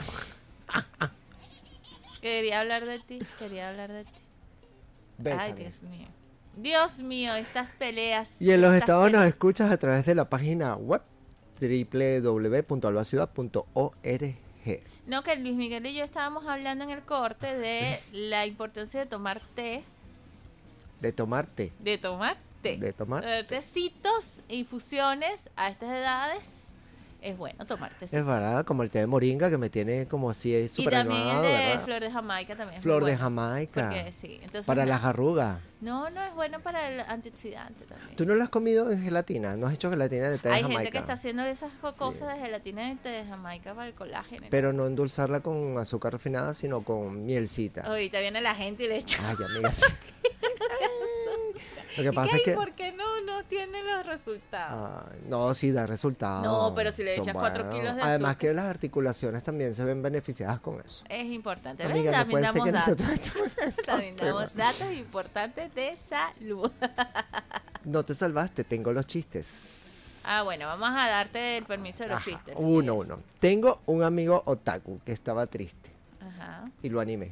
B: Quería hablar de ti, quería hablar de ti.
A: Bésame.
B: Ay, Dios mío. Dios mío, estas peleas.
A: Y en los
B: estas
A: estados nos
B: peleas.
A: escuchas a través de la página web doble u doble u doble u punto alba ciudad punto org.
B: No, que Luis Miguel y yo estábamos hablando en el corte de la importancia de tomar té,
A: De tomar té.
B: de tomar té.
A: De tomar
B: Eh, Tecitos, infusiones a estas edades, es bueno tomar tecitos.
A: Es verdad, como el té de moringa que me tiene como así
B: Y
A: súper
B: también
A: animado,
B: el de
A: ¿verdad?
B: flor de Jamaica también. es
A: Flor
B: muy
A: de
B: bueno,
A: Jamaica.
B: porque sí, entonces
A: Para
B: no-
A: las arrugas.
B: No, no es bueno para el antioxidante también.
A: ¿Tú no lo has comido en gelatina? ¿No has hecho gelatina de té de
B: Hay
A: Jamaica?
B: gente que está haciendo esas co- cosas de gelatina de té de Jamaica para el colágeno.
A: Pero no endulzarla con azúcar refinada, sino con mielcita.
B: Ahorita viene la gente y le echa.
A: Ay, amiga, sí. Lo que pasa
B: ¿Qué?
A: es que...
B: ¿Por qué no, no tiene los resultados?
A: Ay, no, sí da resultados.
B: No, pero si le
A: Son
B: echas cuatro
A: buenos.
B: kilos de
A: Además
B: azúcar.
A: que las articulaciones también se ven beneficiadas con eso.
B: Es importante. ¿ves?
A: Amiga, no
B: También
A: puede ser
B: damos
A: que
B: datos.
A: nosotros...
B: También damos datos importantes de salud.
A: No te salvaste, tengo los chistes.
B: Ah, bueno, vamos a darte el permiso de los
A: Ajá,
B: chistes.
A: uno, uno. Tengo un amigo otaku que estaba triste
B: Ajá.
A: y lo animé.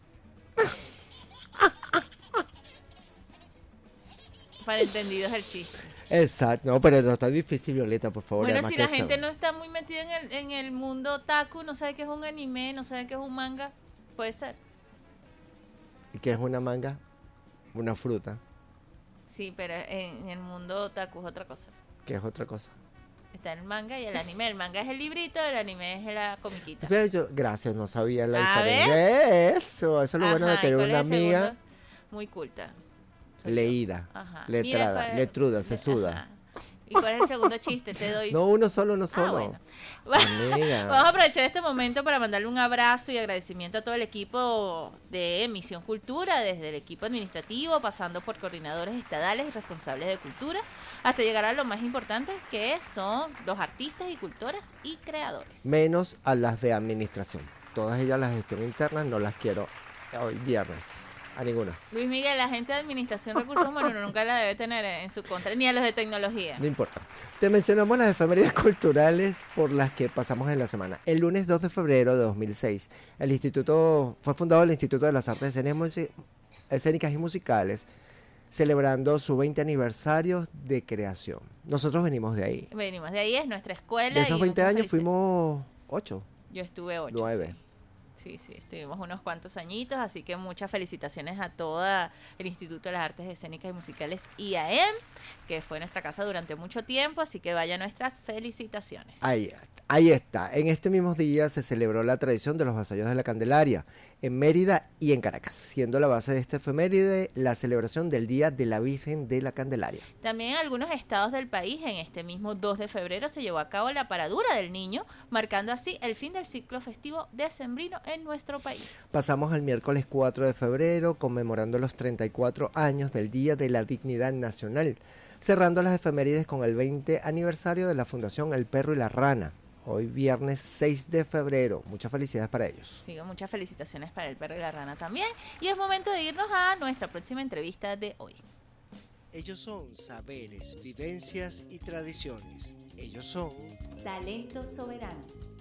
B: Para entendidos el chiste.
A: Exacto, no, pero no está difícil, Violeta, por favor.
B: Bueno,
A: además
B: si
A: que
B: la
A: eso-
B: gente no está muy metida en el, en el mundo otaku, no sabe qué es un anime, no sabe qué es un manga, puede ser.
A: ¿Y qué es una manga? Una fruta,
B: Sí, pero en el mundo otaku es otra cosa.
A: que es otra cosa.
B: Está el manga y el anime. El manga es el librito, el anime es la comiquita.
A: Fíjate, yo- gracias, no sabía la
B: Ah,
A: diferencia. Eso, eso es lo bueno de
B: Ajá, ¿y
A: tener
B: cuál
A: una
B: es el
A: amiga
B: segundo? Muy culta. Soy yo.
A: leída,
B: Ajá.
A: letrada,
B: Mira, ¿cuál-
A: letruda, sesuda.
B: Ajá. ¿Y cuál es el segundo chiste? Te doy.
A: No, uno solo, uno solo.
B: bueno.
A: Amiga.
B: Vamos a aprovechar este momento para mandarle un abrazo y agradecimiento a todo el equipo de Misión Cultura, desde el equipo administrativo, pasando por coordinadores estadales y responsables de cultura, hasta llegar a lo más importante, que son los artistas y cultores y creadores.
A: Menos a las de administración. Todas ellas, la gestión interna, no las quiero hoy viernes. A ninguna.
B: Luis Miguel, la gente de Administración de Recursos Humanos nunca la debe tener en su contra, ni a los de tecnología.
A: No importa. Te mencionamos las efemérides culturales por las que pasamos en la semana. El lunes dos de febrero de dos mil seis, el instituto fue fundado el Instituto de las Artes Escénicas Musi- Escénicas y Musicales, celebrando su veinte aniversario de creación. Nosotros venimos de ahí.
B: Venimos de ahí, es nuestra escuela.
A: De
B: y
A: esos veinte
B: muchas
A: años
B: felici-
A: fuimos ocho,
B: Yo estuve ocho.
A: nueve.
B: Sí, sí, estuvimos unos cuantos añitos, así que muchas felicitaciones a todo el Instituto de las Artes Escénicas y Musicales I A M, que fue nuestra casa durante mucho tiempo, así que vaya nuestras felicitaciones.
A: Ahí está, ahí está. En este mismo día se celebró la tradición de los vasallos de la Candelaria en Mérida y en Caracas, siendo la base de este efeméride la celebración del Día de la Virgen de la Candelaria.
B: También en algunos estados del país, en este mismo dos de febrero, se llevó a cabo la paradura del niño, marcando así el fin del ciclo festivo decembrino en nuestro país.
A: Pasamos al miércoles cuatro de febrero, conmemorando los treinta y cuatro años del Día de la Dignidad Nacional, cerrando las efemérides con el veinte aniversario de la Fundación El Perro y la Rana. Hoy viernes seis de febrero. Muchas felicidades para ellos.
B: Sí, muchas felicitaciones para El Perro y la Rana también. Y es momento de irnos a nuestra próxima entrevista de hoy.
A: Ellos son saberes, vivencias y tradiciones. Ellos son
B: Talento Soberano.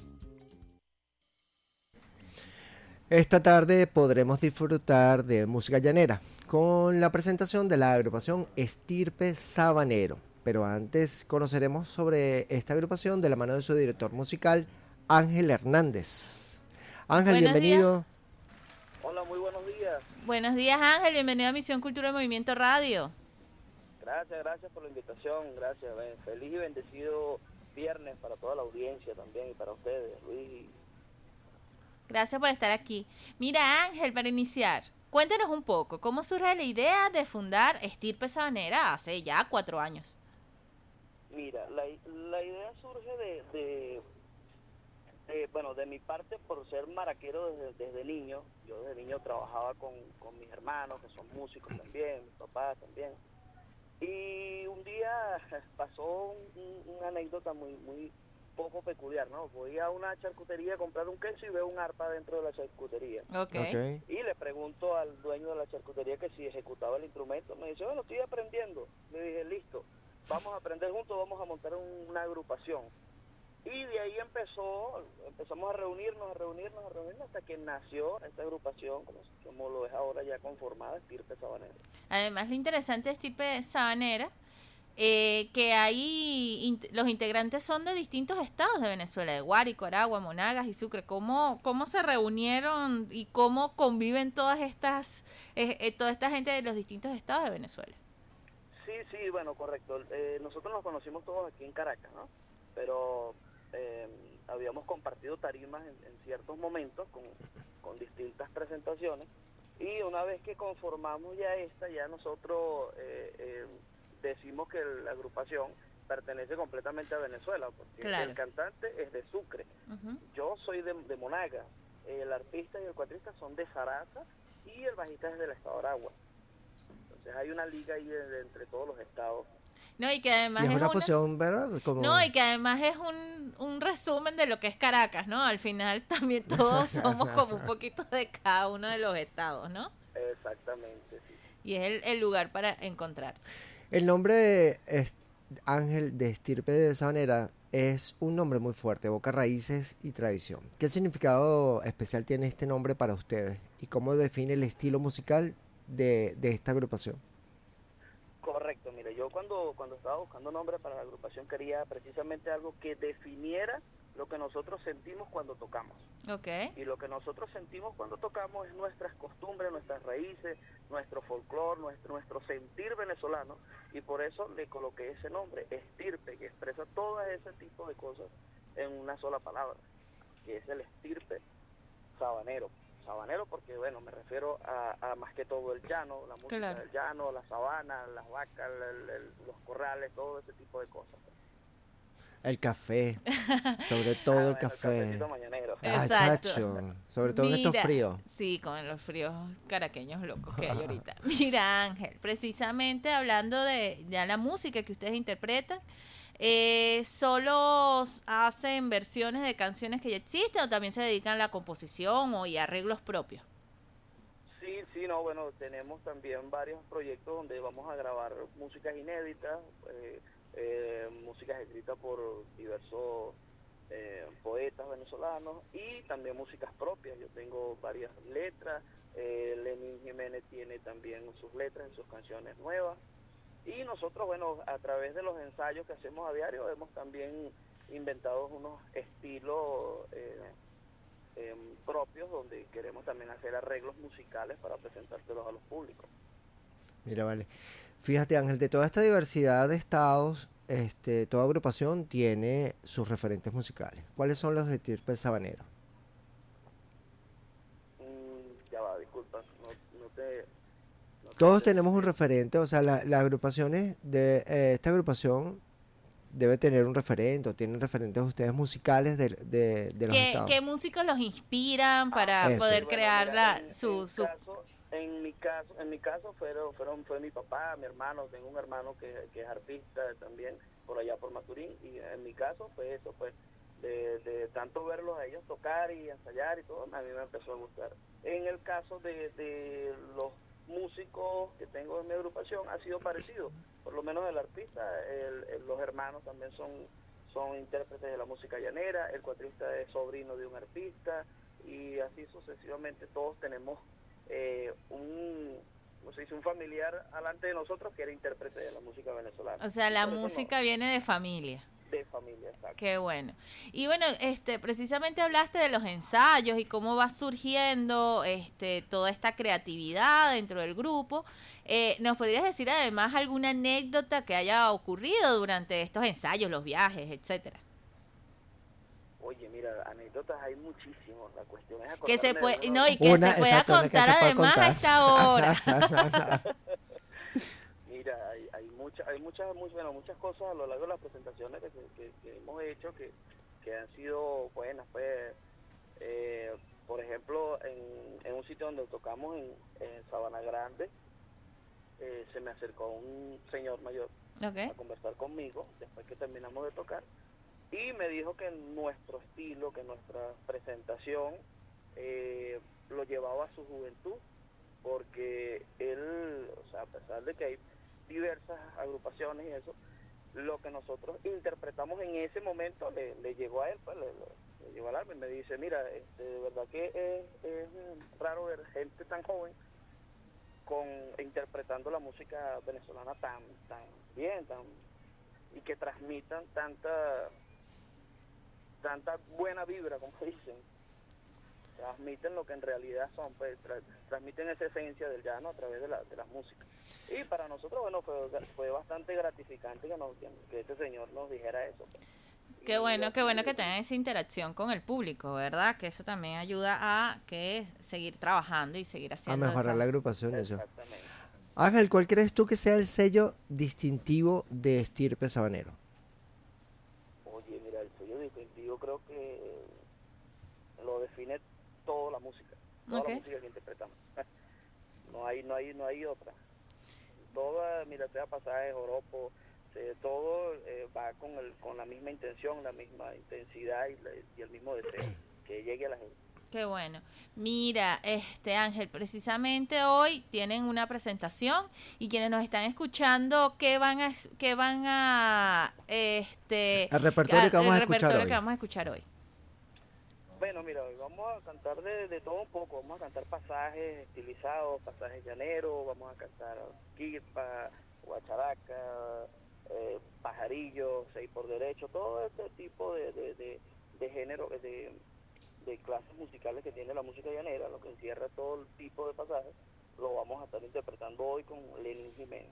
A: Esta tarde podremos disfrutar de música llanera con la presentación de la agrupación Estirpe Sabanero. Pero antes conoceremos sobre esta agrupación de la mano de su director musical, Ángel Hernández. Ángel,
B: Buenos
A: bienvenido.
B: días.
N: Hola, muy buenos días.
B: Buenos días, Ángel. Bienvenido a Misión Cultura y Movimiento Radio.
N: Gracias, gracias por la invitación. Gracias. Feliz y bendecido viernes para toda la audiencia también y para ustedes, Luis.
B: Gracias por estar aquí. Mira, Ángel, para iniciar, cuéntanos un poco, ¿cómo surge la idea de fundar Estirpe Sabanera hace ya cuatro años?
N: Mira, la, la idea surge de, de, de, bueno, de mi parte por ser maraquero desde, desde niño. Yo desde niño trabajaba con, con mis hermanos, que son músicos también, mis papás también. Y un día pasó un, una anécdota muy muy poco peculiar, ¿no? Voy a una charcutería a comprar un queso y veo un arpa dentro de la charcutería.
B: Okay. Okay.
N: Y le pregunto al dueño de la charcutería que si ejecutaba el instrumento. Me dice, bueno, estoy aprendiendo. Le dije, listo, vamos a aprender juntos, vamos a montar un, una agrupación. Y de ahí empezó, empezamos a reunirnos, a reunirnos, a reunirnos, hasta que nació esta agrupación, como, como lo es ahora ya conformada, Estirpe Sabanera.
B: Además, lo interesante de Estirpe Sabanera, eh, que ahí in, los integrantes son de distintos estados de Venezuela, de Guárico, Aragua, Monagas y Sucre. ¿Cómo, cómo se reunieron y cómo conviven todas estas, eh, eh, toda esta gente de los distintos estados de Venezuela?
N: Sí, sí, bueno, correcto. Eh, nosotros nos conocimos todos aquí en Caracas, ¿no? Pero eh, habíamos compartido tarimas en, en ciertos momentos con, con distintas presentaciones, y una vez que conformamos ya esta, ya nosotros eh, eh, decimos que la agrupación pertenece completamente a Venezuela, porque claro, el cantante es de Sucre, uh-huh. Yo soy de, de Monagas, el artista y el cuatrista son de Sarasa y el bajista es del estado de Aragua. Entonces hay una liga ahí de, de, entre todos los estados.
B: No, y que además
A: y es,
B: es
A: una
B: una
A: fusión, ¿verdad? Como...
B: No, y que además es un, un resumen de lo que es Caracas, ¿no? Al final también todos somos como un poquito de cada uno de los estados, ¿no?
N: Exactamente, sí.
B: Y es el, el lugar para encontrarse.
A: El nombre de es, Ángel de Estirpe de Sabanera es un nombre muy fuerte, evoca raíces y tradición. ¿Qué significado especial tiene este nombre para ustedes? ¿Y cómo define el estilo musical de, de esta agrupación?
N: Correcto, mire, yo cuando, cuando estaba buscando nombre para la agrupación quería precisamente algo que definiera lo que nosotros sentimos cuando tocamos.
B: Okay.
N: Y lo que nosotros sentimos cuando tocamos es nuestras costumbres, nuestras raíces, nuestro folclore, nuestro, nuestro sentir venezolano, y por eso le coloqué ese nombre, Estirpe, que expresa todo ese tipo de cosas en una sola palabra, que es el estirpe sabanero. Sabanero porque, bueno, me refiero a, a más que todo el llano, la música claro. del llano, la sabana, las vacas, el, el, los corrales, todo ese tipo de cosas.
A: El café, sobre todo ah,
N: el
A: bueno,
N: café. El mañanero.
A: Ah, chacho, sobre todo Mira, en estos fríos.
B: Sí, con los fríos caraqueños locos que hay ahorita. Mira, Ángel, precisamente hablando de, de la música que ustedes interpretan, Eh, ¿solo hacen versiones de canciones que ya existen o también se dedican a la composición o y arreglos propios?
N: Sí, sí, no, bueno, tenemos también varios proyectos donde vamos a grabar músicas inéditas, eh, eh, músicas escritas por diversos eh, poetas venezolanos y también músicas propias. Yo tengo varias letras, eh, Lenín Jiménez tiene también sus letras en sus canciones nuevas. Y nosotros, bueno, a través de los ensayos que hacemos a diario, hemos también inventado unos estilos eh, eh, propios donde queremos también hacer arreglos musicales para presentárselos a los públicos.
A: Mira, vale. Fíjate, Ángel, de toda esta diversidad de estados, este, toda agrupación tiene sus referentes musicales. ¿Cuáles son los de Estirpe Sabanero?
N: Mm, ya va, disculpa, no, no te...
A: Todos tenemos un referente, o sea, la, las agrupaciones de eh, esta agrupación debe tener un referente o tienen referentes ustedes musicales de, de, de los
B: ¿Qué,
A: estados.
B: ¿Qué músicos los inspiran para
A: Eso.
B: poder
N: Bueno,
B: crear
N: mira,
B: la,
N: en,
B: su...
N: en
B: su...
N: caso, en mi caso, en mi caso fueron, fueron, fue mi papá, mi hermano, tengo un hermano que, que es artista también por allá por Maturín, y en mi caso fue eso, pues de, de tanto verlos a ellos tocar y ensayar y todo, a mí me empezó a gustar. En el caso de, de los músicos que tengo en mi agrupación ha sido parecido, por lo menos el artista, el, el, los hermanos también son, son intérpretes de la música llanera, el cuatrista es sobrino de un artista, y así sucesivamente todos tenemos eh, un, no sé, dice, un familiar alante de nosotros que era intérprete de la música venezolana.
B: O sea, la
N: Por eso
B: música
N: no,
B: viene de familia.
N: de familia, exacto.
B: Qué bueno. Y bueno, este, precisamente hablaste de los ensayos y cómo va surgiendo este, toda esta creatividad dentro del grupo. Eh, ¿Nos podrías decir además alguna anécdota que haya ocurrido durante estos ensayos, los viajes, etcétera?
N: Oye, mira, anécdotas hay muchísimos. La cuestión es
B: Que se
N: acordarme
B: puede,
N: de uno.
B: no, y que
A: Una,
B: se pueda
A: exacto, una que
B: contar
A: se pueda
B: además
A: contar.
B: a esta hora.
N: Mira, hay, hay muchas, hay muchas, muchas, bueno, muchas cosas a lo largo de las presentaciones que, que, que hemos hecho que, que han sido buenas, pues, eh, por ejemplo, en, en un sitio donde tocamos en, en Sabana Grande, eh, se me acercó un señor mayor
B: Okay.
N: a conversar conmigo después que terminamos de tocar y me dijo que nuestro estilo, que nuestra presentación eh, lo llevaba a su juventud, porque él, o sea, a pesar de que hay diversas agrupaciones y eso, lo que nosotros interpretamos en ese momento le, le llegó a él, pues le, le, le llegó al alma y me dice, mira, este, de verdad que es, es raro ver gente tan joven con interpretando la música venezolana tan tan bien, tan y que transmitan tanta tanta buena vibra, como dicen, transmiten lo que en realidad son, pues tra transmiten esa esencia del llano a través de la de las músicas. Y para nosotros, bueno, fue, fue bastante gratificante que, nos, que este señor nos dijera eso, pues.
B: Qué bueno, qué bueno que tengan esa interacción con el público, ¿verdad? Que eso también ayuda a que seguir trabajando y seguir
A: A
B: haciendo
A: mejorar
B: esa-
A: la agrupación, eso.
N: Exactamente.
A: Ángel, ¿cuál crees tú que sea el sello distintivo de Estirpe Sabanero?
N: Oye, mira, el sello distintivo creo que lo define toda la música, toda
B: Ok.
N: la música que interpretamos. No hay, no hay, no hay otra. Toda, mira, sea pasaje, joropo, eh, todo eh, va con el, con la misma intención, la misma intensidad y, la- y el mismo deseo que llegue a la gente.
B: Qué bueno. Mira, este Ángel, precisamente hoy tienen una presentación y quienes nos están escuchando, ¿qué van a, es- qué van a, este,
A: El repertorio que vamos a
B: el
A: escuchar
B: repertorio
A: hoy.
B: que vamos a escuchar hoy?
N: Bueno, mira, hoy vamos a cantar de, de todo un poco, vamos a cantar pasajes estilizados, pasajes llaneros, vamos a cantar quipa, guacharaca, eh, pajarillo, seis por derecho, todo este tipo de, de, de, de género, de, de clases musicales que tiene la música llanera, lo que encierra todo el tipo de pasajes, lo vamos a estar interpretando hoy con Lenin Jiménez.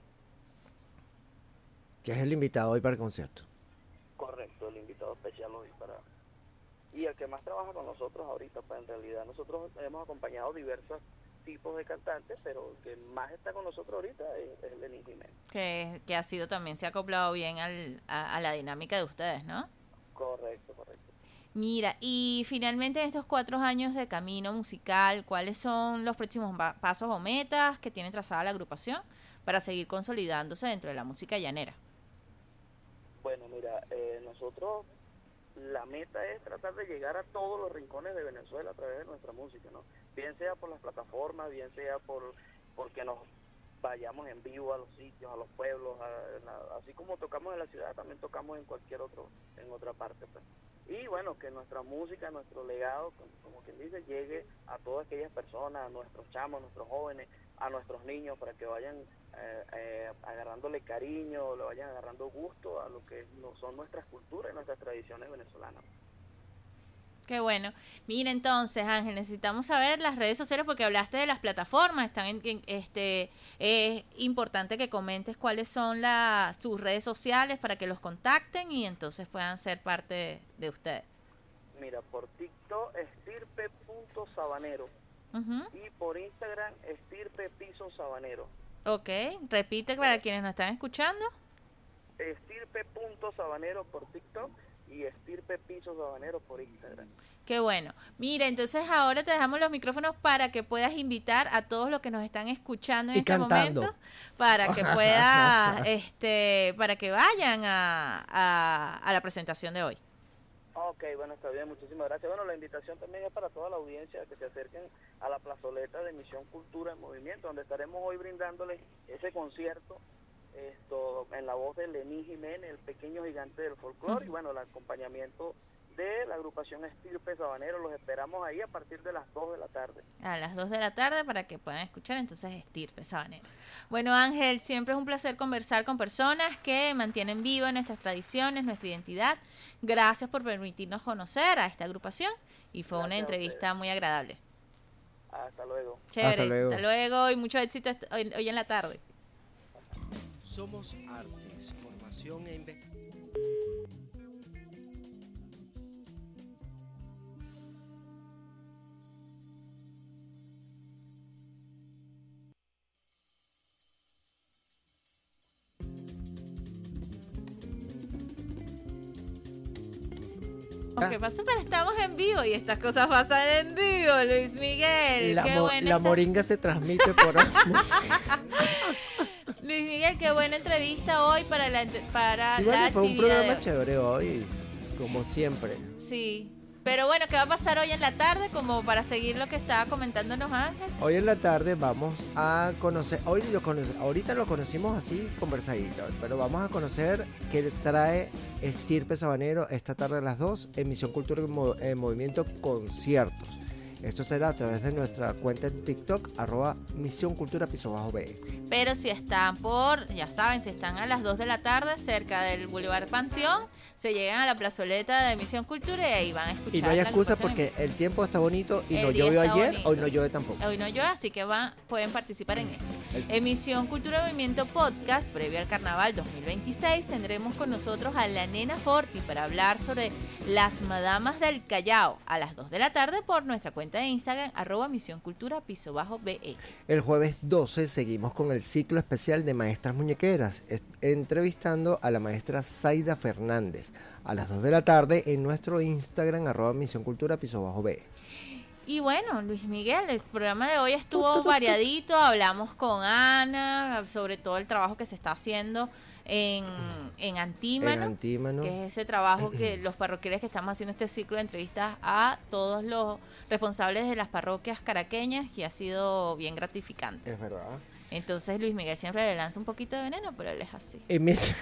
A: Que es el invitado hoy para el concierto.
N: Correcto, el invitado especial hoy para... Y el que más trabaja con nosotros ahorita, pues en realidad nosotros hemos acompañado diversos tipos de cantantes, pero el que más está con nosotros ahorita es, es Lenin Jiménez.
B: Que, que ha sido también, se ha acoplado bien al, a, a la dinámica de ustedes, ¿no?
N: Correcto, correcto.
B: Mira, y finalmente en estos cuatro años de camino musical, ¿cuáles son los próximos pa- pasos o metas que tiene trazada la agrupación para seguir consolidándose dentro de la música llanera?
N: Bueno, mira, eh, nosotros la meta es tratar de llegar a todos los rincones de Venezuela a través de nuestra música, ¿no? Bien sea por las plataformas, bien sea por porque nos vayamos en vivo a los sitios, a los pueblos, a- en la- así como tocamos en la ciudad, también tocamos en cualquier otro, en otra parte, pues. Y bueno, que nuestra música, nuestro legado, como, como quien dice, llegue a todas aquellas personas, a nuestros chamos, a nuestros jóvenes, a nuestros niños, para que vayan eh, eh, agarrándole cariño, le vayan agarrando gusto a lo que no son nuestras culturas y nuestras tradiciones venezolanas.
B: Qué bueno. Mira, entonces, Ángel, necesitamos saber las redes sociales porque hablaste de las plataformas. Están en, en- este, es importante que comentes cuáles son la, sus redes sociales para que los contacten y entonces puedan ser parte de, de ustedes.
N: Mira, por TikTok, estirpe punto sabanero.
B: Ujú.
N: Y por Instagram, estirpe piso sabanero.
B: Ok, repite para quienes nos están escuchando.
N: estirpe punto sabanero por TikTok y estirpe piso sabanero por Instagram.
B: Qué bueno. Mira, entonces ahora te dejamos los micrófonos para que puedas invitar a todos los que nos están escuchando en
A: Y
B: este
A: cantando.
B: momento, para que puedas, este, para que vayan a, a, a la presentación de hoy.
N: Ok, bueno, está bien, muchísimas gracias. Bueno, la invitación también es para toda la audiencia que se acerquen a la plazoleta de Misión Cultura en Movimiento, donde estaremos hoy brindándoles ese concierto esto en la voz de Lenín Jiménez, el pequeño gigante del folclore, y bueno, el acompañamiento de la agrupación Estirpe Sabanero. Los esperamos ahí a partir de las dos de la tarde.
B: A las dos de la tarde para que puedan escuchar entonces Estirpe Sabanero. Bueno, Ángel, siempre es un placer conversar con personas que mantienen viva nuestras tradiciones, nuestra identidad. Gracias por permitirnos conocer a esta agrupación y fue
N: Gracias
B: una
N: a
B: entrevista
N: ustedes.
B: muy agradable.
N: Hasta luego.
B: Chévere,
A: Hasta luego.
B: hasta luego y mucho éxito hoy, hoy en la tarde.
A: Somos artes, formación e investigación.
B: ¿Qué pasa? Pero estamos en vivo y estas cosas pasan en vivo, Luis Miguel.
A: La,
B: qué
A: mo-
B: buena
A: la
B: esta-
A: moringa se transmite por...
B: Luis Miguel, qué buena entrevista hoy para la para
A: Sí,
B: la
A: vale, fue un
B: actividad de
A: programa
B: hoy.
A: chévere hoy, como siempre.
B: Sí. Pero bueno, ¿qué va a pasar hoy en la tarde? Como para seguir lo que estaba comentándonos Ángel.
A: Hoy en la tarde vamos a conocer, hoy lo conoce, ahorita lo conocimos así conversadito, pero vamos a conocer qué trae Estirpe Sabanero esta tarde a las dos en Misión Cultura en, Mo- en Movimiento Conciertos. Esto será a través de nuestra cuenta en TikTok, arroba Misión Cultura Piso Bajo B.
B: Pero si están por, ya saben, si están a las dos de la tarde cerca del Boulevard Panteón, se llegan a la plazoleta de Misión Cultura y ahí van a escuchar
A: Y no hay
B: la
A: excusa
B: agrupación.
A: porque el tiempo está bonito y
B: El
A: no
B: día
A: llovió
B: está
A: ayer,
B: bonito.
A: hoy no llueve tampoco.
B: Hoy no llueve, así que van, pueden participar en eso.
A: Es-
B: Emisión Cultura Movimiento Podcast, previo al Carnaval dos mil veintiséis, tendremos con nosotros a la Nena Forti para hablar sobre las Madamas del Callao a las dos de la tarde por nuestra cuenta de Instagram, arroba Misión Cultura Piso Bajo B E.
A: El jueves doce seguimos con el ciclo especial de Maestras Muñequeras, est- entrevistando a la maestra Zaida Fernández a las dos de la tarde en nuestro Instagram, arroba Misión Cultura Piso Bajo B.
B: Y bueno, Luis Miguel, el programa de hoy estuvo variadito, hablamos con Ana sobre todo el trabajo que se está haciendo en, en Antímano,
A: En Antímano.
B: que es ese trabajo que los parroquiales que estamos haciendo este ciclo de entrevistas a todos los responsables de las parroquias caraqueñas y ha sido bien gratificante.
A: Es verdad.
B: Entonces Luis Miguel siempre le lanza un poquito de veneno, pero él es así.
A: En mis-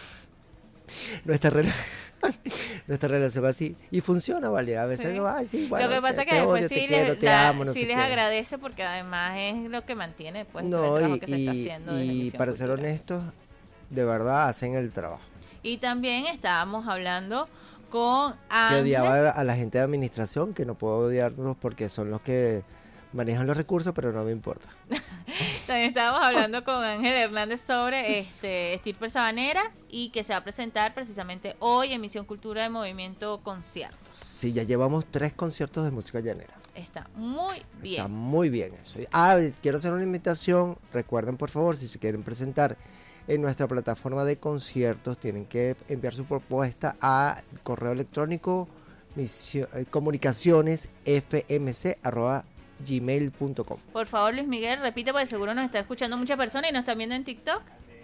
A: nuestra, rela- nuestra relación así. Y funciona, ¿vale? A veces
B: Sí.
A: digo, ay, sí, bueno,
B: lo que pasa
A: te-
B: es que
A: te
B: después
A: odio,
B: sí,
A: te
B: les,
A: quiero, te
B: da-
A: amo, no
B: sí
A: sé
B: les
A: qué.
B: agradece porque además es lo que mantiene pues el
A: No,
B: trabajo
A: y,
B: que se está
A: y-
B: haciendo desde
A: y
B: Misión
A: para ser
B: Cultura.
A: honestos, de verdad hacen el trabajo.
B: Y también estábamos hablando con
A: Que
B: Ángel.
A: odiaba a la gente de administración, que no puedo odiarlos porque son los que manejan los recursos, pero no me importa.
B: También estábamos hablando con Ángel Hernández sobre este Estirpe Sabanera y que se va a presentar precisamente hoy en Misión Cultura de Movimiento Conciertos.
A: Sí, ya llevamos tres conciertos de música llanera.
B: Está muy bien.
A: Está muy bien eso. Ah, quiero hacer una invitación. Recuerden, por favor, si se quieren presentar en nuestra plataforma de conciertos, tienen que enviar su propuesta a correo electrónico misio- eh, comunicaciones f m c arroba gmail punto com.
B: Por favor, Luis Miguel, repite porque seguro nos está escuchando muchas personas y nos están viendo en TikTok,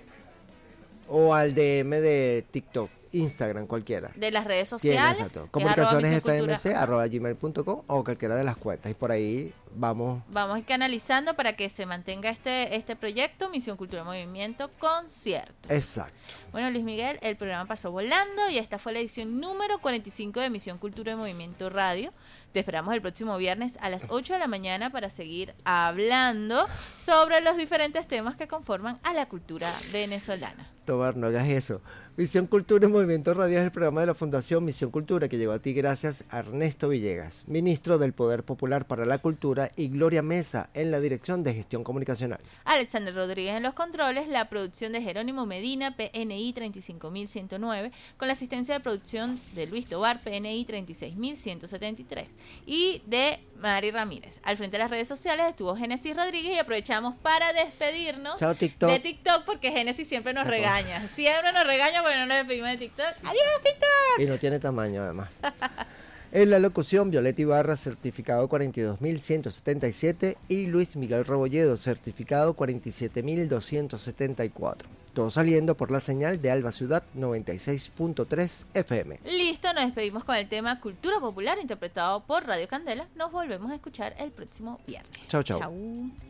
A: O al D M de TikTok, Instagram, cualquiera.
B: de las redes
A: Tiene,
B: sociales.
A: exacto.
B: que es
A: Comunicaciones
B: arroba
A: f
B: Misión
A: m
B: Cultura.
A: c arroba gmail punto com o cualquiera de las cuentas. Y por ahí vamos.
B: Vamos a ir canalizando para que se mantenga este, este proyecto, Misión Cultura Movimiento Concierto.
A: Exacto.
B: Bueno, Luis Miguel, el programa pasó volando y esta fue la edición número cuarenta y cinco de Misión Cultura de Movimiento Radio. Te esperamos el próximo viernes a las ocho de la mañana para seguir hablando sobre los diferentes temas que conforman a la cultura venezolana.
A: Tomar, no hagas eso. Misión Cultura y Movimiento Radio es el programa de la Fundación Misión Cultura que llegó a ti gracias a Ernesto Villegas, ministro del Poder Popular para la Cultura Estrada y Gloria Mesa en la dirección de gestión comunicacional.
B: Alexander Rodríguez en los controles, la producción de Jerónimo Medina, P N I treinta y cinco mil ciento nueve, con la asistencia de producción de Luis Tobar, P N I treinta y seis mil ciento setenta y tres, y de Mari Ramírez. Al frente de las redes sociales estuvo Génesis Rodríguez y aprovechamos para despedirnos
A: Chao, TikTok.
B: de TikTok porque Génesis siempre nos
A: Chao.
B: regaña. Siempre nos regaña porque no nos despedimos de TikTok. ¡Adiós, TikTok!
A: Y no tiene tamaño además. En la locución, Violeta Ibarra, certificado cuarenta y dos mil ciento setenta y siete, y Luis Miguel Rebolledo, certificado cuarenta y siete mil doscientos setenta y cuatro. Todo saliendo por la señal de Alba Ciudad noventa y seis punto tres F M.
B: Listo, nos despedimos con el tema Cultura Popular interpretado por Radio Candela. Nos volvemos a escuchar el próximo viernes.
A: Chao, chao.
B: Chau.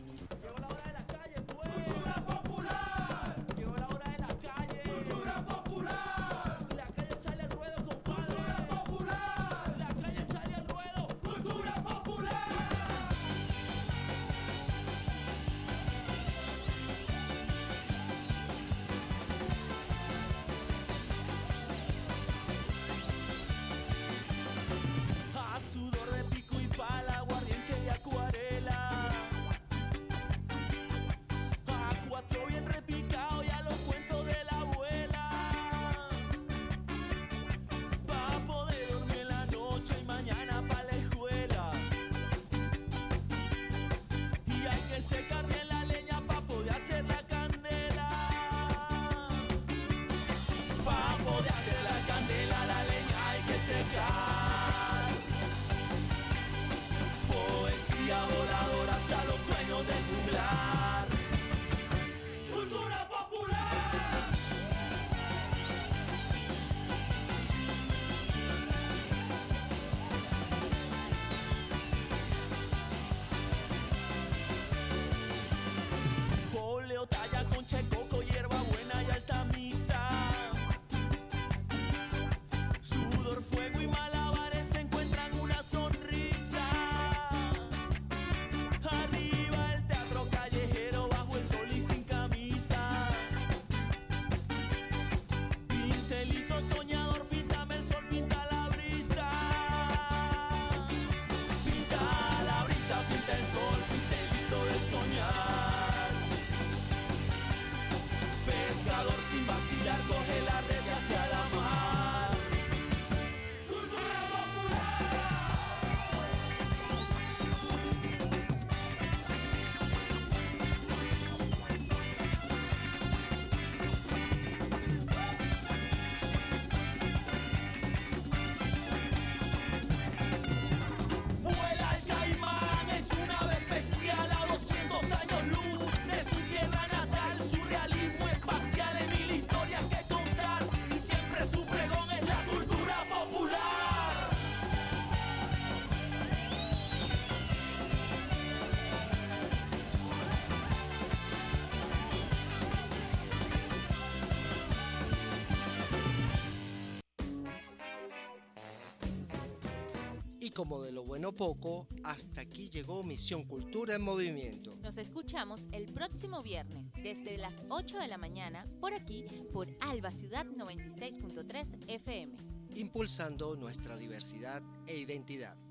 J: A sudor de pico y pala, aguardiente y acuarela. A cuatro bien repicado y a los cuentos de la abuela. Pa' poder dormir en la noche y mañana pa' la escuela. Y hay que secar bien la leña pa' poder hacer la candela. Pa' poder hacer la candela, la leña hay que secar. Poesía voladora hasta los sueños del juglar. Cultura popular. Poleo, talla, concha, de coco, hierba buena y alta misa. Sudor, fuego y malabares se encuentran una sonrisa. Arriba el teatro callejero bajo el sol y sin camisa. Pincelito soñador, píntame el sol, pinta la brisa. Pinta la brisa, pinta el sol, pincelito de soñar. Pescador sin vacilar, coge la red hacia la mar. Cultura popular. Vuela el caimán, es una ave especial a doscientos años luz de su tierra natal. Surrealismo espacial en mil historias que contar y siempre su pregón es la cultura popular.
A: Y como de lo bueno poco, hasta aquí llegó Misión Cultura en Movimiento.
B: Nos escuchamos el próximo viernes desde las ocho de la mañana por aquí por Alba Ciudad noventa y seis punto tres F M.
A: Impulsando nuestra diversidad e identidad.